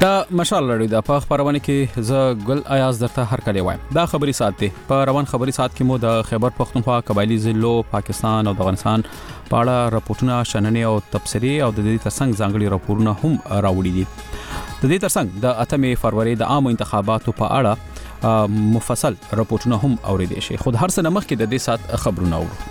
دا مشال لري د په خبرونه کې ز ګل ایاز درته هر کله وایم دا خبري سات دی په روان خبري سات کې مو د خیبر پختونخوا قبایلی ضلعو پاکستان او د افغانستان په اړه راپورټونه شننې او تبصرې او د دې ترڅنګ ځانګړي راپورونه هم راوړي دي د دې ترڅنګ د 8 فروری د عامو انتخاباتو په اړه مفصل راپورټونه هم اوریدي شي خود هر څه نمخ کې د دې سات خبرونه اورو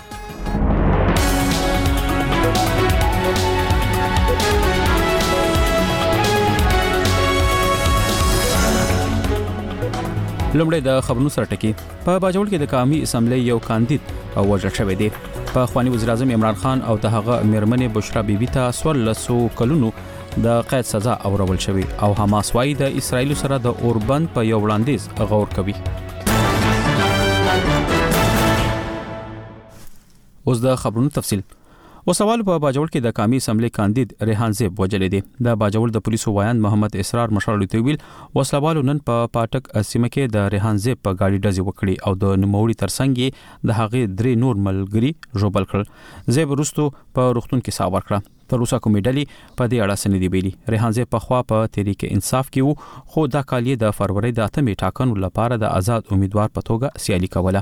لومړی د خبرونو سره ټکی په باجوړ کې د قومي اسمبلی یو کاندید وژل شوی دی په خواني وزیر اعظم عمران خان او د هغه میرمنې بشرا بیبي ته 1400 کلونو د قید سزا اورول شوی او حماس وايي د اسرایل سره د اوربند په یو وړاندیز غور کوي اوس د خبرونو تفصیل وسوال په باجوړ کې د قومي اسمبلی کاندید ریحان زیب وجلې دي د باجوړ د پولیسو وایان محمد اسرار مشال تویل وسلوالو نن په پاټک سیمه کې د ریحان زیب په گاډي ډزې وکړي او د نوموړي ترڅنګ د هغې درې نور ملګری ژوبل کړل زیب وروسته په روغتون کې ساه ورکړه تر اوسه کومې ډلې په دې اړه سندې ویلي ریحان زیب په خوا په تحریک انصاف کې وو خو دا کال د فروری د 8 ټاکنو لپاره د آزاد امیدوار په توګه سیالي کوله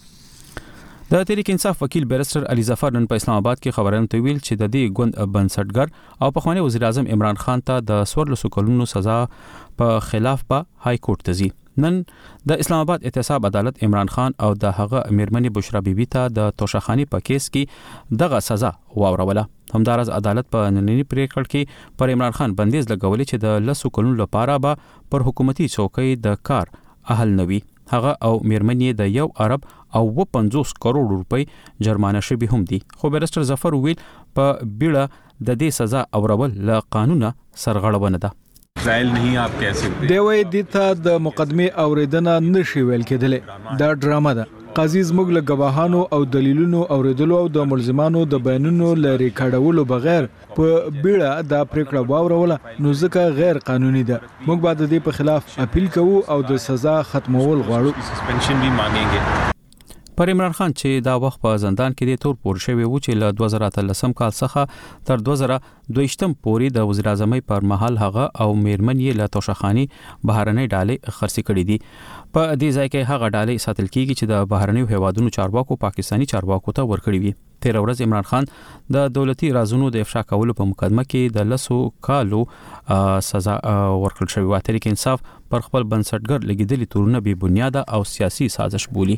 د تحریک انصاف وکیل بیرستر علي ظفر نن په اسلام آباد کې خبرونه تویل چې د دې ګوند بنسټګر او په خواني وزیر اعظم عمران خان ته د 1400 کلونو سزا په خلاف په های کورټ ته ځي نن د اسلام آباد احتساب عدالت عمران خان او د هغه میرمنې بشرا بیبي ته د توشخانی په کیس کې دغه سزا واوروله همدارز عدالت په نننی پریکړه کې پر عمران خان بندیز لګولې چې د 100 کلونو لپاره به پر حکومتي چوکۍ د کار اهل نوي هغه او میرمنې د 1 ارب او 50 کروڑ روپۍ جرمانه شوی هم دي خو بیرستر ظفر ویل په بیړه د دې سزا اورول له قانونه سرغړونه ده ट्रायल नहीं आप कैसे دی وای د ته د مقدمه اوریدنه نشي ویل کېدل دا ډرامه ده قاضي زموږ له گواهانو او دلیلونو اوریدلو او د ملزمانو د بیانونو لري کډولو بغیر په بیړه دا پریکړه واوروله نو ځکه غیر قانوني ده موږ بعد د دې په خلاف اپیل کوو او د سزا ختمول غواړو سسپنشن بھی مانگेंगे پر عمران خان چې دا وخت په زندان کې د تور پور شوی و چې له 2013 کال څخه تر 2022 پورې د وزیر اعظم پر مهال هغه او میرمن یې له توشخانی بهرنۍ ډالې خرڅ کړې دي په دې ځای کې هغه ډالې ساتل کیږي چې د بهرنیو هیوادونو چارواکو پاکستانی چارواکو ته ورکړي وي تیر ورځ عمران خان د دولتي رازونو د افشا کولو په مقدمه کې د 100 کالو سزا ورکړل شوی و تحریک انصاف پر خپل بنسټګر لګیدلي تورونه بې بنیاده او سیاسي سازش بولی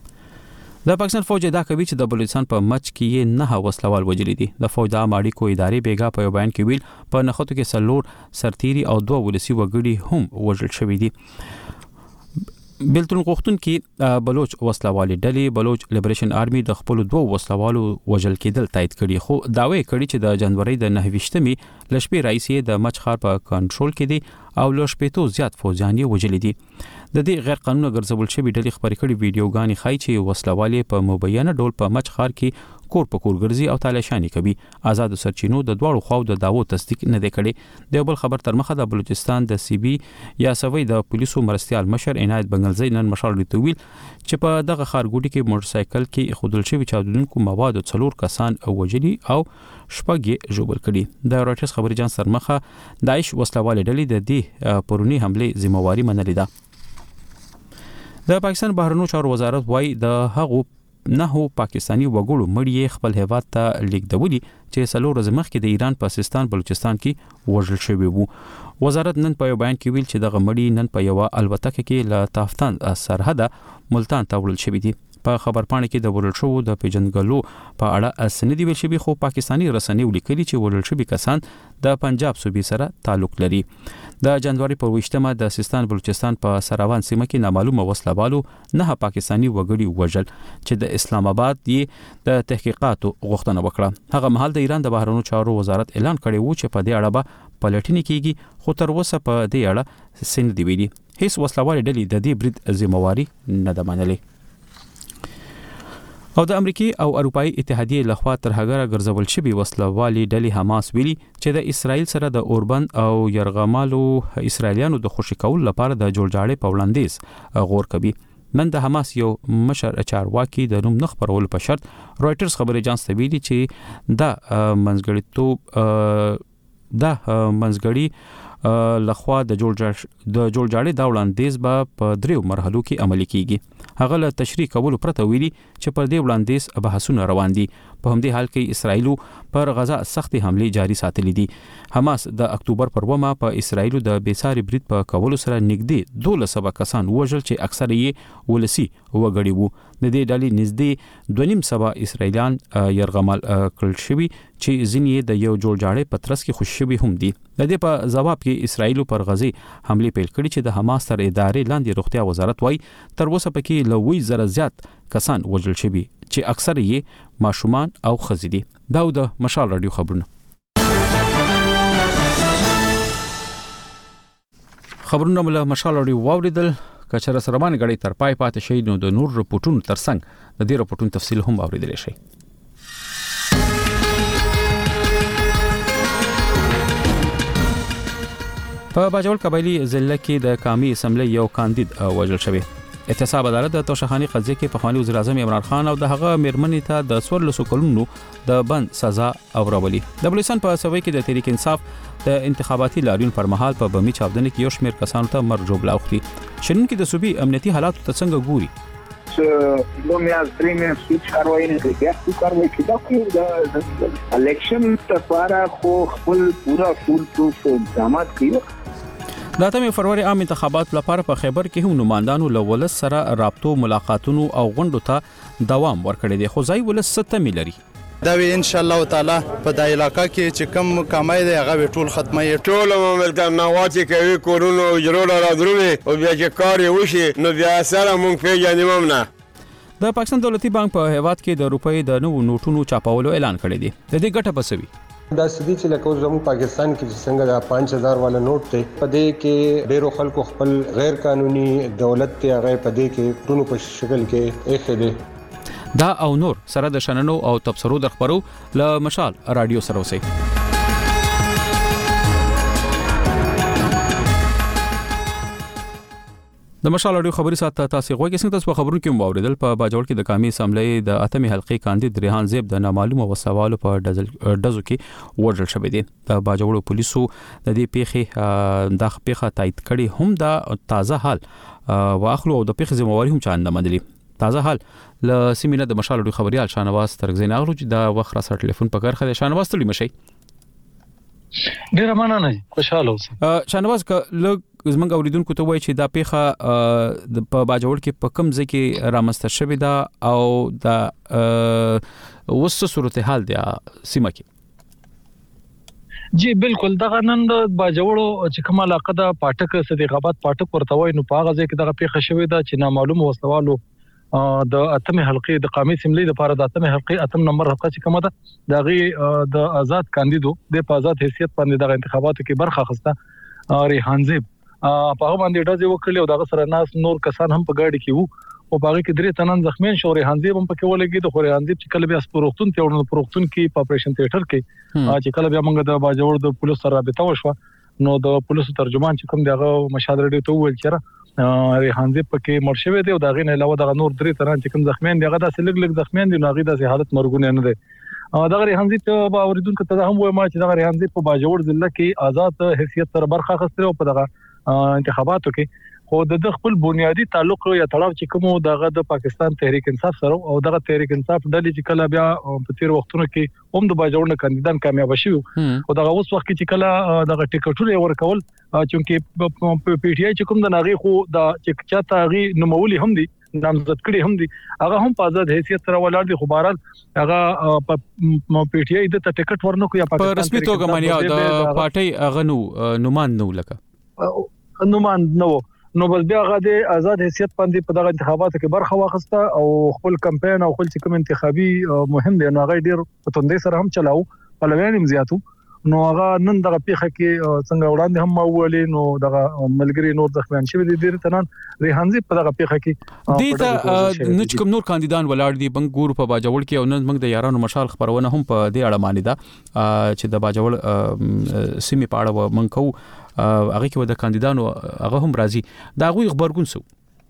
د پاکستان فوج دا کوي چې د بلوچستان په مچ کې نه وسلوال وجلي دي د فوج د اماړي کو ادارې بیګا په بیان کې ویل په نخښتو کې سلور سرتيري او 2 ولسی وګړي هم وژل شوی دي بلتون غوښتون کې بلوچ وسلوالي ډلې بلوچ لیبریشن آرمي د خپل 2 وسلوالو وژل کېدل تایید کړي خو داوی کړي چې د جنوري د 9 لشپې رئیس د مچ خار په کنټرول کې دي او لشپېتو زیات فوجان یې وژل دي د دې غیر قانوني ګرځول شوی ډلې خبرې کړي ویډیوګانې خای چې وسلوالي په مبینه ډول په مچ خار کې کور په کور ګرځي او تالاشانی کوي آزاد سرچینو د دوړو خو د داوو تصدیق نه دی کړي د بل خبر تر مخه د بلوچستان د سی بي یا سوي د پولیسو مرستيال مشر عنایت بنگلزی نن مشال ریتویل چې په دغه خارګوټي کې موټر سایکل کې خودل شوی چاودونکو مواد څلور کسان وژلي او شپږ ژوبل کړي د رويټرز خبري جان سرمخه داعش وسلوال ډلې د دې پرونی حمله ذمہواری منلې ده د پاکستان بهرنیو چارو وزارت وايي د هغو نه پاکستانی وګړو مړی خپل هیواد ته لیکدولي چې سلو ورځې مخکې د ایران په سیستان بلوچستان کې وژل شوی وو وزارت نن په بیان کې ویل چې دغه مړی نن په یو الوتکه کې له تافتان سرحد ملتان ته وړل شوی دی په خبرپاڼه کې د ورل شو د پیجنګلو په اړه اسنادي ویل شوی خو پاکستانی رسنیو لیکلي چې ورل شوی کسان د پنجاب صوبې سره تعلق لري د جنوري په 28مه د سیستان بلوچستان په سراوان سیمه کې نامعلومه وسلوالو نه پاکستانی وګړي وژل چې د اسلام آباد یې د تحقیقاتو غوښتنه وکړه هغه مهال د ایران د بهرنیو چارو وزارت اعلان کړی و چې په دې اړه به پلټنې کیږي خو تر اوسه په دې اړه سند دی ویلي هیڅ وسلوال ډلې د دې برید ذمہواری نه ده منلې او د امریکای او اروپאי اتحادیه لخوا تر هغه ګرځول شوی وسلوالي ډلې حماس ویلي چې د اسرایل سره د اوربند او يرغمالو اسرایلیانو د خوشی کول لپاره د جوړجاړي په وړاندیز غور کوي نن د حماس یو مشر چارواکي د نوم نخ پرول په شرط رويټرز خبري جانس ته ویلي چې د منځګړیتوب د منځګړی لخوا د جوړجاړي دا وړاندیز به په دریو مرحلو کې عملي کیږي. هغه له تشریح کولو پرته ویلي چې پر دې وړاندیز بحثونه روان دي. په همدې حال کې اسرایل پر غزا سختې حملې جاري ساتلې دي. حماس د اکتوبر پر 2 په اسرایل د بیساري برید په کولو سره نږدې 1200 کسان وژل چې اکثر یې ولسی وګړي وو. د دې ډلې نږدې 2.5 اسرایلیان يرغمل کړل شوي چې ځینې د یو جوړجاړي پترس کې خوشي شوي هم دي. د دې په جواب کې اسرایل پر غزي حمله پیل کړې چې د حماس تر ادارې لاندې روغتیا وزارت وایي تر اوسه پکې له 1000 زیات کسان وژل شوي چې اکثر یې ماشومان او ښځې دي. دا د مشال رادیو خبرونه. خبرونه مله مشال رادیو واوریدل. کچره سرمان غړي تر پای پاتې شي نو د نور رپورټونو ترڅنګ د دې رپورټونو تفصیل هم اوریدل شي. په باجوړ قبایلی ضلع کې د قومي اسمبلی یو کاندید وژل شوی. احتساب عدالت د توشخانی قضیه کې پخوانی وزیر اعظم عمران خان او د هغه میرمنې ته د 14 کلونو د بند سزا اورولي. د بلوچستان په سوي کې د تحریک انصاف د انتخاباتي لاریون پر مهال په بمی چاودنه کې یو شمېر کسانو ته مرګ جوړ لاوختي. شنن کې د صوبې امنیتي حالات ته څنګه ګوري؟ لومیا درېمه سوچ کاروي نه کوي. یا کاروي کې دا کوي د الیکشن لپاره خو خپل پورا فول پروف اقدامات کوي. د 8 فروری عام انتخابات لپاره په خیبر کې هم نمائندانو له ولس سره رابطو ملاقاتونو او غونډو ته دوام ورکړی دی. خو ځای ولس ستې ملري. دا وی ان شاء الله تعالی په دای علاقہ کې چې کم کمای دی هغه ټول ختمه ټول مملکت نواتی کوي کورونو جوړ راځرونه او بیا چې کار وشي نو بیا سره مونږ پیژنې ممنه. د پاکستان دولتي بانک په هیواد کې د روپۍ د نوو نوټونو چاپولو اعلان کړی دی. د دې ګټه پسوي دا سدي چې لکه زموږ پاکستان کې څنګه د 5000 والا نوٹ ته پدې کې ډیرو خلکو خپل غیر قانوني دولت ته هغه پدې کې پرونو په شکل کې اخلي. دا او نور سره د شننو او تبصرو د خبرو ل مشال رادیو سره وسی. د مشال رادیو خبري سات تاسو غوږی څنګه تاسو خبرونه کې موریدل په باجوړ کې د قومي اسمبلی د 8مې حلقې کاندید ریحان زیب د نامعلومه وسوالو په ډزو کې وژل شوی دی. د باجوړ پولیسو د دې پیښې د پیښه تایید کړي هم د تازه حال واخلو او د پیښې ذمہواری هم چاند مندلي. تازه حال ل سیمینه د مشال رادیو خبريال شانواز ترغزین اغلو چې د وخت را سره ټلیفون په کار خله. شانواز تللی مشي ډیر مننه خوشاله اوسه. شانواز ک لګ زمنګ اوریدونکو ته وایي چې دا پیښه په باجوړ کې په کوم ځای کې رامسته شوې ده او د وسه صورتحال دی سیمه کې. جی بالکل دغه نن د باجوړو چې کومه علاقه د پاټک صدیقاباد پاټک ورته وای نو په هغه ځای کې دغه پیښه شوې ده چې نامعلومه وسوالو د 8مې حلقې د قومي اسمبلی لپاره د 8مې حلقې 8 نمبر حلقه چې کومه ده دغه د آزاد کاندیدو د په آزاد حیثیت باندې د انتخاباتو کې برخه اخیسته ریحان زیب په هغه باندې ډزې وکړلې او دغه سره ناس نور کسان هم په گاډي کې وو او په هغه کې درې تنان زخمیان شو. ریحان زیب هم پکې ولګي. د ریحان زیب چې کله بیا سپورختون ته ورنه پروختون کې په اپریشن تیاتر کې چې کله بیا موږ د باجوړ د پولیسو سره رابطه وشو نو د پولیسو ترجمان چې کوم دغه مشاهده ریډیو ته وویل چې ریحان زیب پکې مړ شوی دی او دغه نه علاوه دغه نور درې تنان چې کوم زخمیان دغه داسې لګ زخمیان دي نو هغه داسې حالت مرګونه نه دي. دغه ریحان زیب په اوریدونکو ته هم وایم چې دغه ریحان زیب په باجوړ ضلع کې آزاد حیثیت سره برخه اخیسته او په دغه انتخاباتو کې خو د خپل بنیادی تعلق یا تړاو چې کوم دغه د پاکستان تحریک انصاف سره او دغه تحریک انصاف ډلې چې کله بیا په تیر وختونو کې هم د باجوړ نه کاندیدان کامیاب شي او دغه اوس وخت کې چې کله دغه ټیکټونه ورکول چې په پی ټی آی چې کوم د ناغي خو د چې چاته غي نومولي هم دي نامزد کړي هم دي هغه هم په آزاد حیثیت سره ولاړ دي. خو بهرحال هغه په پی ټی آی د ټیکټ ورنکو یا په رسمي توګه باندې د پارټي اغنو نومان نو لکه نومان نو نو بس بیا هغه د آزاد حیثیت باندې په دغه انتخاباتو کې برخه واخیسته او خپل کمپاین او خپل کوم انتخابي مهم دی نو هغه ډیر په توندې سره هم چلاو په لویانم زیاتو نو هغه نن دغه پیښه کې څنګه وړاندې هم مولې نو دغه ملګری نور ځخمیان شوی دي ډیر تنان ریحان زیب په دغه پیښه کې دي ته نو کوم نور کاندیدان ولاړ دي بنګور په باجوړ کې او نن موږ د یارانو مشال خبرونه هم په دې اړه مانی ده چې د باجوړ سیمه په اړه موږ کوو هغه کې د کاندیدانو هغه هم راځي دا غوي خبرګون سو.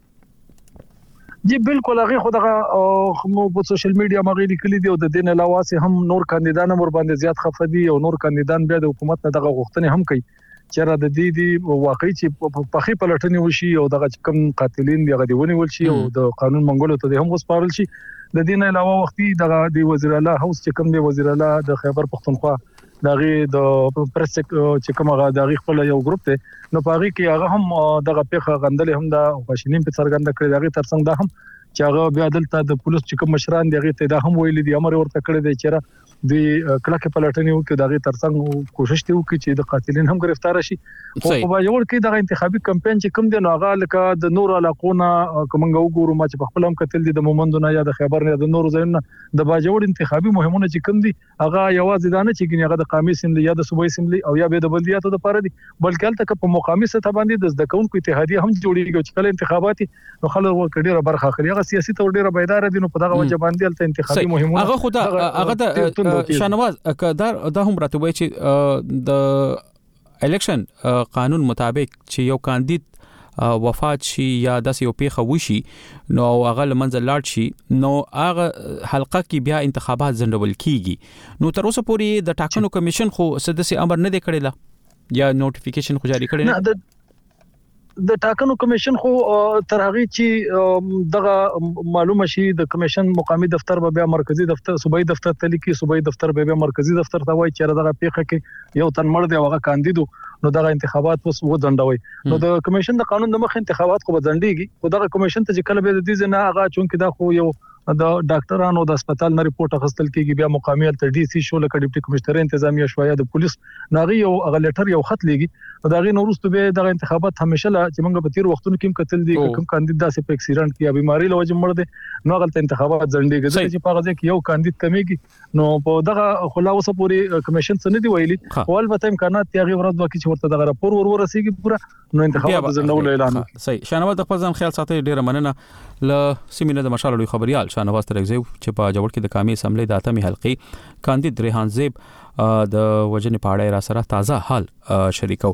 جی بالکل هغه خو دغه په سوشل میډیا مغې لیکلي دي او د دین علاوه هم نور کاندیدان ور باندې زیات خفدي او نور کاندیدان بیا د حکومت نه دغه غوښتنې هم کوي چې را د دې واقعي چې په خې پلټنې وشي او دغه کم قاتلین دی غدي ونیول شي او د قانون منګولو ته هم وسپارل شي. د دې نه علاوه وختي د وزیر اعلی هاوس چې کوم دی وزیر اعلی د خیبر پختونخوا دغه د پریس چې کومه دغه خپل یو ګروپ ته نو پاره کې هغه هم دغه پیخه غندل هم د خواشینیم په څرګنده کړی دغه ترڅنګ دا هم چې هغه بیا دلته د پولیس چې کوم مشران دغه ته دا هم ویل دي امر ورته کړی دی چې د کلکه پلټنې وکړي دغه ترڅنګ کوشش دی وکړي چې د قاتلین هم گرفتار شي. او په باجوړ کې دغه انتخابي کمپاین چې کوم دی نو هغه لکه د نور علاقونه کومنګ وګورو ما چې په خپل هم کتل دي د مومندونه یا د خیبر نه د نور ځایونه د باجوړ انتخابي مهمونه چې کوم دي هغه یوازې دانه چې ګنې هغه د قومي سیملي یا د صوبایي سیملي او یا به د بلدیاتو لپاره دي بلکې البته په مقامي سطح باندې د ځدکونکو اتحادیه هم جوړیږي چې کله انتخاباتي نو خلک ورکړي برخه اخلي. هغه سیاسي تور ډیره بیدار دي نو په دغه وجه باندې البته انتخابي مهمونه هغه خدا هغه د شانواز دا هم راته وایي چې د الیکشن قانون مطابق چې یو کاندید وفات شي یا داسې یو پیښه وشي نو هغه لمنځه لاړ شي نو هغه حلقه کې بیا انتخابات ځنډول کیږي. نو تر اوسه پورې د ټاکنو کمیشن خو سدسي امر نه دی کړی لا یا نوټیفیکیشن خو جاری کړی نه د ټاکنو کمیشن خو تر هغه چې دغه معلومه شي د کمیشن مقامی دفتر به بیا مرکزی دفتر صوبایي دفتر ته لیکي صوبایي دفتر به بیا مرکزی دفتر ته وایي چې دغه پیښه کې یو تن مړ دی هغه کاندیدو نو دغه انتخابات اوس وځنډوي نو د کمیشن د قانون د مخ انتخابات خو ځنډيږي خو دغه کمیشن ته چې کله به د دې نه هغه چونکه دا خو یو د ډاکټرانو د هسپتال نه ریپورت اخیستل کیږي بیا مقامی تر ډي سي شو لکه ډیپټي کمشنر انتظامیه شویا د پولیس ناغي یو هغه لیټر یو خط لګي دا غي نورستو به د انتخابات همیشه لا چې موږ په تیر وختونو کې کتل دي کوم کاندید داسې په اکسیډنټ کې یا بیماری له وجه مړ دي نو غلط انتخابات ځنډيږي چې په غزه کې یو کاندید کمیږي نو په دغه خلاصه پوری کمیشن څه نه دی ویلي او البته امکانات یې ورځ وکړي چې ورته دغه راپور ورسیږي پورا نو انتخابات ځنډول اعلان صحیح. شانواز د خپل ځان خیال ساتي ډیره مننه ل سیمینه د مشال لوی خبريال شانواز ترغزیو چې په جوړ کې د قومي اسمبلی د اتمې حلقې کاندید ریحان زیب د وجنې په اړه را سره تازه حال شریکو.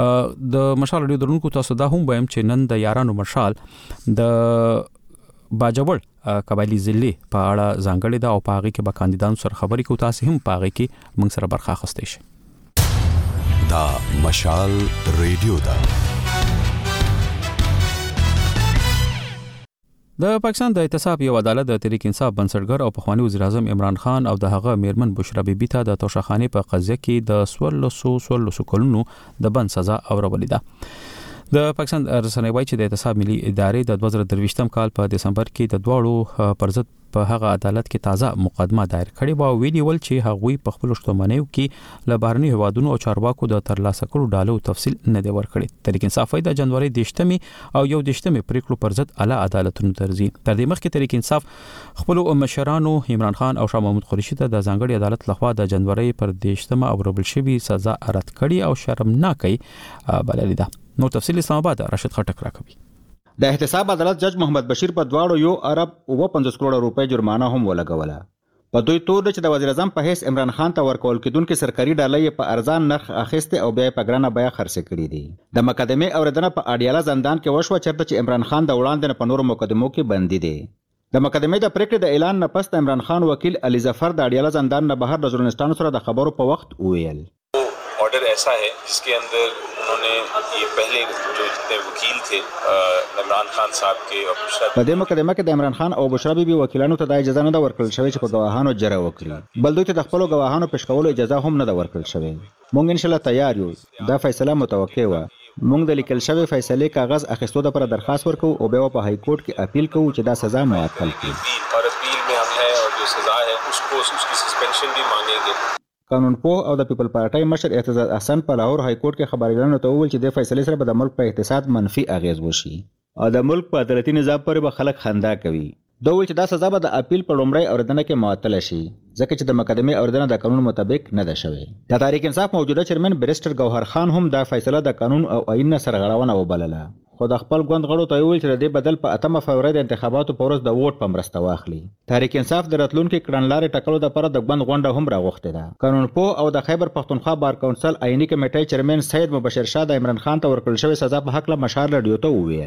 د مشال لوی درونکو تاسو دا هم وایم چې نن د یارانو مشال د باجوړ قبایلی ضلع په اړه ځانګړي دا او په هغه کې به کاندیدانو سره خبرې کوو تاسو هم په هغه کې موږ سره برخه اخیستئ شئ. دا مشال ریډیو دا د پاکستان د احتساب یو عدالت د تحریک انصاف بنسټګر او پخوانی وزیر اعظم عمران خان او د هغه میرمن بشرا بیبي ته د توشخانه په قضیه کې د 1400 کلونو د بند سزا اورولې ده. د پاکستان رسنۍ وایي چې د احتساب ملي ادارې د 2023 کال په دسمبر کې د دواړو پرضد په هغه عدالت کې تازه مقدمه دایر کړې و ویلي ول چې هغوی په خپل شتمنیو کې له بهرني هوادونو او چارواکو د ترلاسه کړو ډالو تفصیل نه دی ورکړی. تحریک انصاف د جنوري 18 او یو 18 پریکړو پرضد اعلی عدالتونو ترځي. تر دې مخکې تحریک انصاف خپل مشرانو عمران خان او شاه محمود قریشي ته د ځانګړي عدالت لخوا د جنوري پر 18 اوربل شوی سزا رد کړي او شرمناکي بللې ده. نو تفصیل اسلام آباد راشد خټک راکوي. د احتساب عدالت جج محمد بشیر په دواړو یو ارب 50 کروڑ روپۍ جرمانه هم ولګوله. په دوی تور چې د وزیر اعظم په حیث عمران خان ته ورکول کېدونکو سرکاري ډالۍ په ارزان نرخ اخیسته او بیا په ګرانه بیه خرڅ کړي دي. د مقدمه اوریدنه په اډیاله زندان کې وشو چرته چې عمران خان د وړاندې په نورو مقدمو کې بندي دي. د مقدمه د پریکړې د اعلان نه پس عمران خان وکیل علي ظفر د اډیاله زندان نه بهر د ژورنالستانو سره د خبرو په وخت وویل ऑर्डर ऐसा है जिसके अंदर उन्होंने ये पहले जो जितने वकील थे इमरान खान साहब के और बुशरा په دې مقدمه کې د عمران خان او بشرا بیبي وکیلانو ته د اجازه نه ده ورکړل شوې چې په گواهانو جره وکړي بل دوی ته د خپل گواهانو پیش کولو اجازه هم نه ده ورکړل شوې. مونږ ان شاء الله تیار یو دا فیصله متوقع و. مونږ د لیکل شوی فیصله کاغذ اخیستو لپاره درخواست ورکو او بیا په های کورټ کې اپیل کوو چې دا سزا معطل کړي और अपील में हम है और जो सजा है उसको उसकी सस्पेंशन भी मांगेंगे. قانون پوه او د پیپل پارټای مشر اعتزاز احسن په لاهور های کورټ کې خبرګانو ته وویل چې د فیصلې سره به د ملک په اقتصاد منفي اغیز وشي او د ملک په عدالتي نظام پورې به خلک خندا کوي. دوی ویل چې دا سزا به د اپیل په لومړی اوریدنه کې معطل شي ځکه چې د مقدمه اوریدنه د قانون مطابق نه ده شوې. د تحریک انصاف موجوده چیرمن بیرسټر ګوهر خان هم دا فیصله د قانون او آئین سره غړونه وبلله خو د خپل ګوند غړو ته ویل چې د دې بدل په 8 فبراير د انتخاباتو په ورځ د ووټ په مرسته واخلي. تحریک انصاف د راتلونکو کړنلارې ټاکلو لپاره د ګوند غونډه هم راغوښته ده. قانون پوه او د خیبر پختونخوا بار کونسل آئینی کمیټې چیرمن سید مبشر شاه د عمران خان ته ورکړل شوی سزا په حق له مشال رادیو ته وویل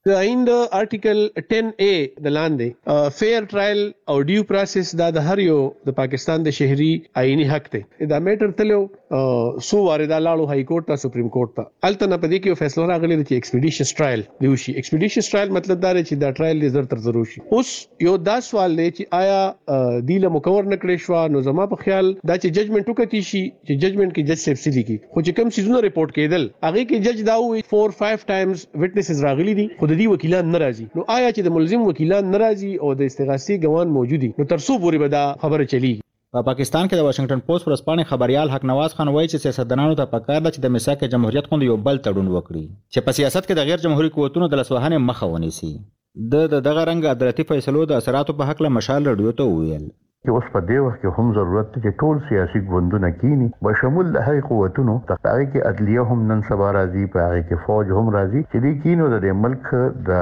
د آئین د آرټیکل 10A د لاندې فیر ټرایل او ډیو پروسس دا د هر یو د پاکستان د شهري آئینی حق دی. دا میټر تلو سو واردا لاړو های کورټ ته سپریم کورټ ته الته نه پدې کې فیصله راغلی چې ایکسپیډیشس ټرایل دی وشي. ایکسپیډیشس ټرایل مطلب دا دی چې دا ټرایل زر تر زر وشي. اوس یو دا سوال دی چې آیا دیله مکور نکړې شو نو زما په خیال دا چې ججمنټ وکړي شي چې ججمنټ کې جج سیف سلی کی خو چې کوم سيزونه ریپورت کېدل هغه کې جج دا وی 4-5 ټایمز وټنسز راغلي دي خو د دې وکیلان ناراضي. نو آیا چې د ملزم وکیلان ناراضي او د استغاثي ګوان موجودي نو تر څو پورې به دا خبره چلی. په پاکستان کې د واشنگټن پوسټ ورځپاڼې خبريال حق نواز خان وایي چې سیاستدانانو ته پکار ده چې د میثاق جمهوریت غوندې یو بل تړون وکړي چې په سیاست کې د غیر جمهوریت قوتونو د لاسوهنې مخه ونیسي. د دغه رنګ عدالتي فیصلو د اثراتو په حق له مشال رادیو ته وویل چې اوس په دې وخت کې هم ضرورت دی چې ټول سیاسي ګوندونه کینی بشمول د هغې قوتونو هغې کې عدلیه هم نن سبا راځي په هغې کې فوج هم راځي چې دې کینو د دې ملک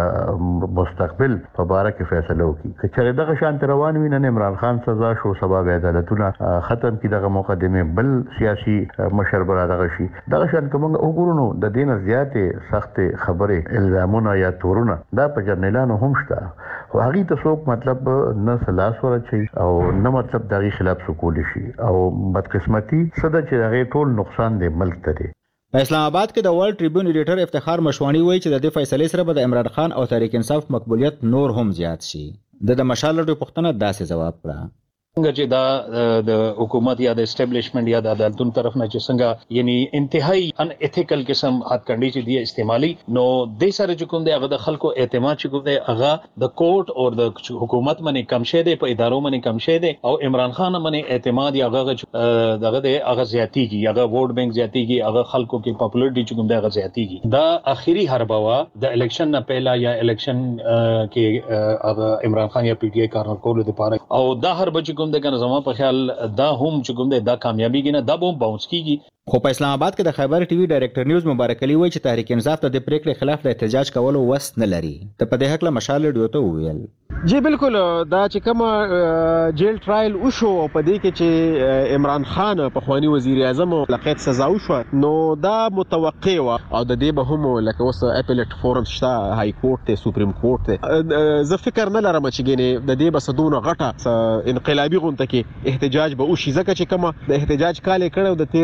د مستقبل په باره کې فیصله وکړي. که چېرې دغه شانتې روان وي نن عمران خان سزا شو سبا به عدالتونه ختم کړي دغه مقدمې بل سیاسي مشر به رادغه شي. دغه شان که موږ وګورو نو د دې نه زیاتې سختې خبرې الزامونه یا تورونه دا په جرنیلانو هم شته خو هغې ته څوک مطلب نه سلاس ورچوي او نه مطلب دغه خلاف سکول شي او بدقسمتي صدا چې هغه ټول نقصان دی ملک ته دی. په اسلام آباد کې د ورلد ټریبیون ایډیټر افتخار مشوانی وایي چې د دې فیصلې سره به د عمران خان او تحریک انصاف مقبولیت نور هم زیات شي. د مشال لړ پښتنه داسې جواب کړه څنګه چې دا د حکومت یا د اسټابلیشمنت یا د عدالتونو طرف نه چې څنګه یعنی انتهایی ان ایتیکل قسم هاتکنډي چې دی استعمالي نو د سره چې کوم دی هغه د خلکو اعتماد چې کوم دی هغه د کورټ او د حکومت باندې کم شه دی په ادارو باندې کم شه دی او عمران خان باندې اعتماد یا هغه د هغه زیاتیږي هغه ووټ بانک زیاتیږي هغه خلکو کې پاپولرټي چې کوم دی هغه زیاتیږي. دا اخیری حربوا د الیکشن نه پهلا یا الیکشن کې هغه عمران خان یا پی ټی آی کارنر کول لپاره او دا حرب چې کوم د کنه زما په خیال دا هم چې کوم دی دا کامیابی کې نه دا به باونس کیږي. خو په اسلام آباد کې د خیبر ټي وي ډایریکټر نیوز مبارک علي وایي چې تحریک انصاف د پریکړې خلاف د احتجاج کولو وس نه لري. ته په دې حق له مشال رادیو ته وویل جی بالکل دا چې کوم جیل ټرایل وشو او په دې کې چې عمران خان په خواني وزیر اعظم لقید سزا وشو نو دا متوقع و او د دې به هم لکه اوس اپیلیټ فورم شته های کورټ ته سپریم کورټ ته زه فکر نه لرم چې ګینه د دې بسدونه غټه انقلابي غونډه کې احتجاج به وشي ځکه چې کوم د احتجاج کال کړو د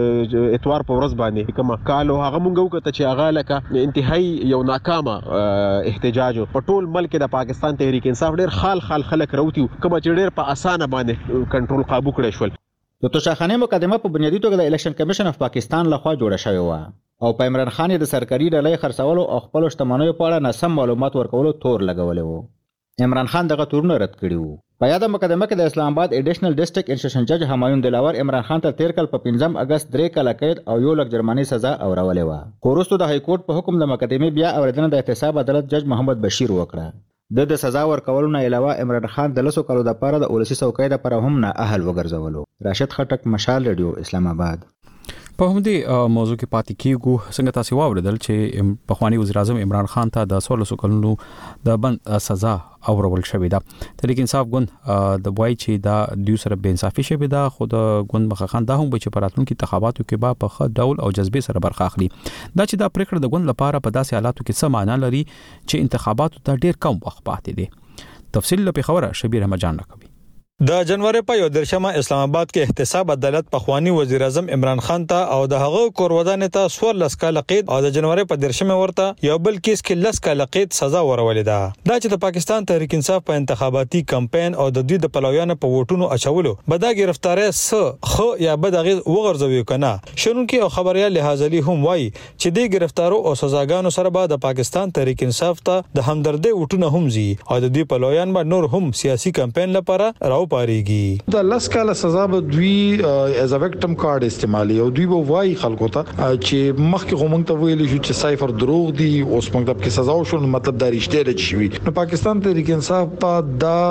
13 اتوار په ورځ باندې کوم کال هغه مونږ وکړه چې هغه لکه انتهایی یو ناکامه احتجاج په ټول ملک د پاکستان تحریک انصاف ډېر خال خلک راوتی کوم چې ډېر په اسانه باندې کنټرول قابو کړی شول. د توشاخانه مقدمه په بنیادی توګه د الیکشن کمیشن اف پاکستان لخوا جوړه شوې و او په عمران خان د سرکاري ډلې خرڅولو او خپل شتمنیو په اړه ناسم معلومات ورکولو تور لګولې وو. عمران خان دغه تورونه رد کړي وو. په یاد مقدمه کې د اسلام آباد ایډیشنل ډیسټریکټ انسټیټیوشن جج همایون دلاور عمران خان ته 13 کال په 15 اگست 3 کال قید او 1 لک جرماني سزا اورولې و. خو وروسته د های کورټ په حکم د مقدمه بیا اوریدنه د احتساب عدالت جج محمد بشیر وکړه. د سزا ورکولو نه علاوه عمران خان د 10 کالو لپاره د اولسي څوکۍ لپاره هم نه اهل وګرځولو. راشد خټک، مشال رادیو، اسلام آباد. په همدې موضوع کې پاتې کیږو. څنګه تاسو واوریدل چې پخوانی وزیر اعظم عمران خان ته د 16 کلونو د بند سزا اورول شوې ده. تحریک انصاف ګوند د وایي چې دا د سره بے انصافي شوې ده خو د ګوند مخه خان دا هم چې پراتونکو انتخاباتو کې به په ښه ډول او جذبې سره برخه اخلي. دا چې دا پریکړه د ګوند لپاره په داسې حالاتو کې څه معنی لري چې انتخاباتو ته ډیر کم وخت پاتې دي. تفصیل په خبره شبیر احمد جان راکوي. د جنوري په 11 اسلام آباد کې احتساب عدالت پخوانی وزیر اعظم عمران خان ته او د هغه کورودان ته 16 کال قید او د جنوري په 13 ورته یو بل کیس کې 10 کال قید سزا ورولې ده. دا چې د پاکستان تحریک انصاف په انتخاباتي کمپاین او د دوی د پلویانو په ووټونو اچولو بدا گرفتاری خو یا بدغه وغورځوي کنه. شنونکي او خبريال لحاظلی هم وایي چې د گرفتارو او سزاګانو سره به د پاکستان تحریک انصاف ته د همدردی وټونه هم زی او د دوی پلویان به نور هم سیاسي کمپاین لپاره راو پاریږي. د 10 کال سزا به دوی از ا وکټم کارت استعمالي او دوی به وای خلکو ته چې مخکې غومنګ ته ویل شو چې سایفر دروغ دی اوس موږ د سزا وشو مطلب دا رښتیا ده چې وي. نو پاکستان تحریک انصاف په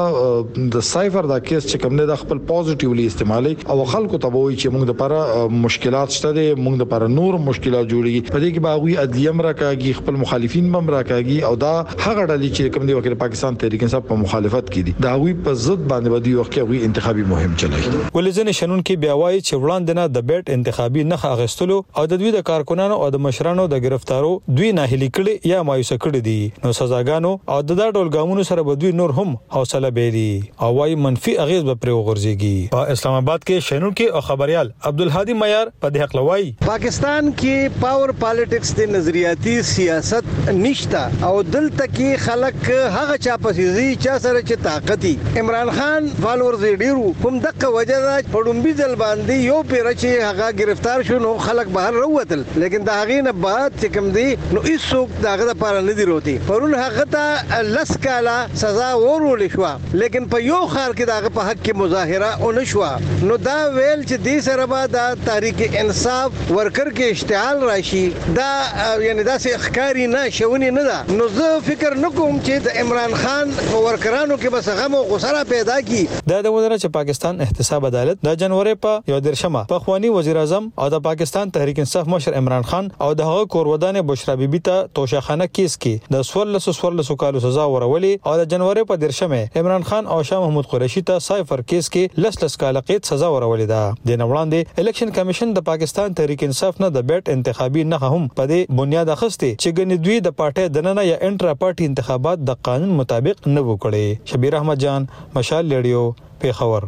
د سایفر دا کیس چې کوم نه د خپل پوزټیولی استعمالي او خلکو ته وای چې موږ د لپاره مشکلات شته دي موږ د لپاره نور مشکلات جوړيږي په دې کې به وی عدلیه راکاږي خپل مخالفین هم راکاږي او دا هغه ډلې چې کوم دی وکړي پاکستان تحریک انصاف په مخالفت کې دي دا وی په ضد باندې وخت کې وی انتخابي مهم چلای. ولزن شنن کې بیا وایي چې وړاندې نه د بیت انتخابي نه اغستلو او د دوی د کارکونانو او د مشرانو د گرفتارو دوی نه هلي کړي یا مایوس کړي دي. نو سزاګانو او د ډول ګامونو سره به دوی نور هم حوصله بیري او وايي منفي اغیز به پر وغورځيږي. په اسلام آباد کې شنن کې او خبريال عبدالهادي معیار په دې حق لوي پاکستان کې پاور پالیټکس د نظریاتي سیاست نشتا او دلته کې خلک هغه چا پسې چې سره چې طاقتي عمران خان فالوورز ډیرو کوم دغه وجه دا پړومبي ځل باندې یو پیر چې هغه گرفتار شو نو خلک بهر وروتل لیکن دا هغه نه بعد چې کوم دی نو هیڅوک داغه لپاره نه دی روتي پرون هغه ته لس کاله سزا ورول شو لیکن په یو خار کې داغه په حق کې مظاهره اون شو نو دا ویل چې دې سره بعد تحریک انصاف ورکر کې اشتعال راشي دا یعنی دا څه ښکاری نه شونی نه ده. نو زه فکر نکوم چې د عمران خان ورکرانو کې بس غم او غصه پیدا کی. دا د ودره چې پاکستان احتساب عدالت د جنوري په 11 په خوانی وزیر اعظم او د پاکستان تحریک انصاف مشر عمران خان او د هغه کورودان بشرا بیبي ته توشخانه کیس کې د 14 کالو سزا ورولې او د جنوري په 13 عمران خان او شاه محمود قریشي ته سایفر کیس کې لس کال قید سزا ورولې ده. د نوړاندې الیکشن کمیشن د پاکستان تحریک انصاف نه د بیت انتخابي نه هم په دې بنیاد اخستې چې ګنې دوی د پارټي دننه یا انټرا پارټي انتخابات د قانون مطابق نه وکړي. شبیر احمد جان مشال ریډیو پیښور.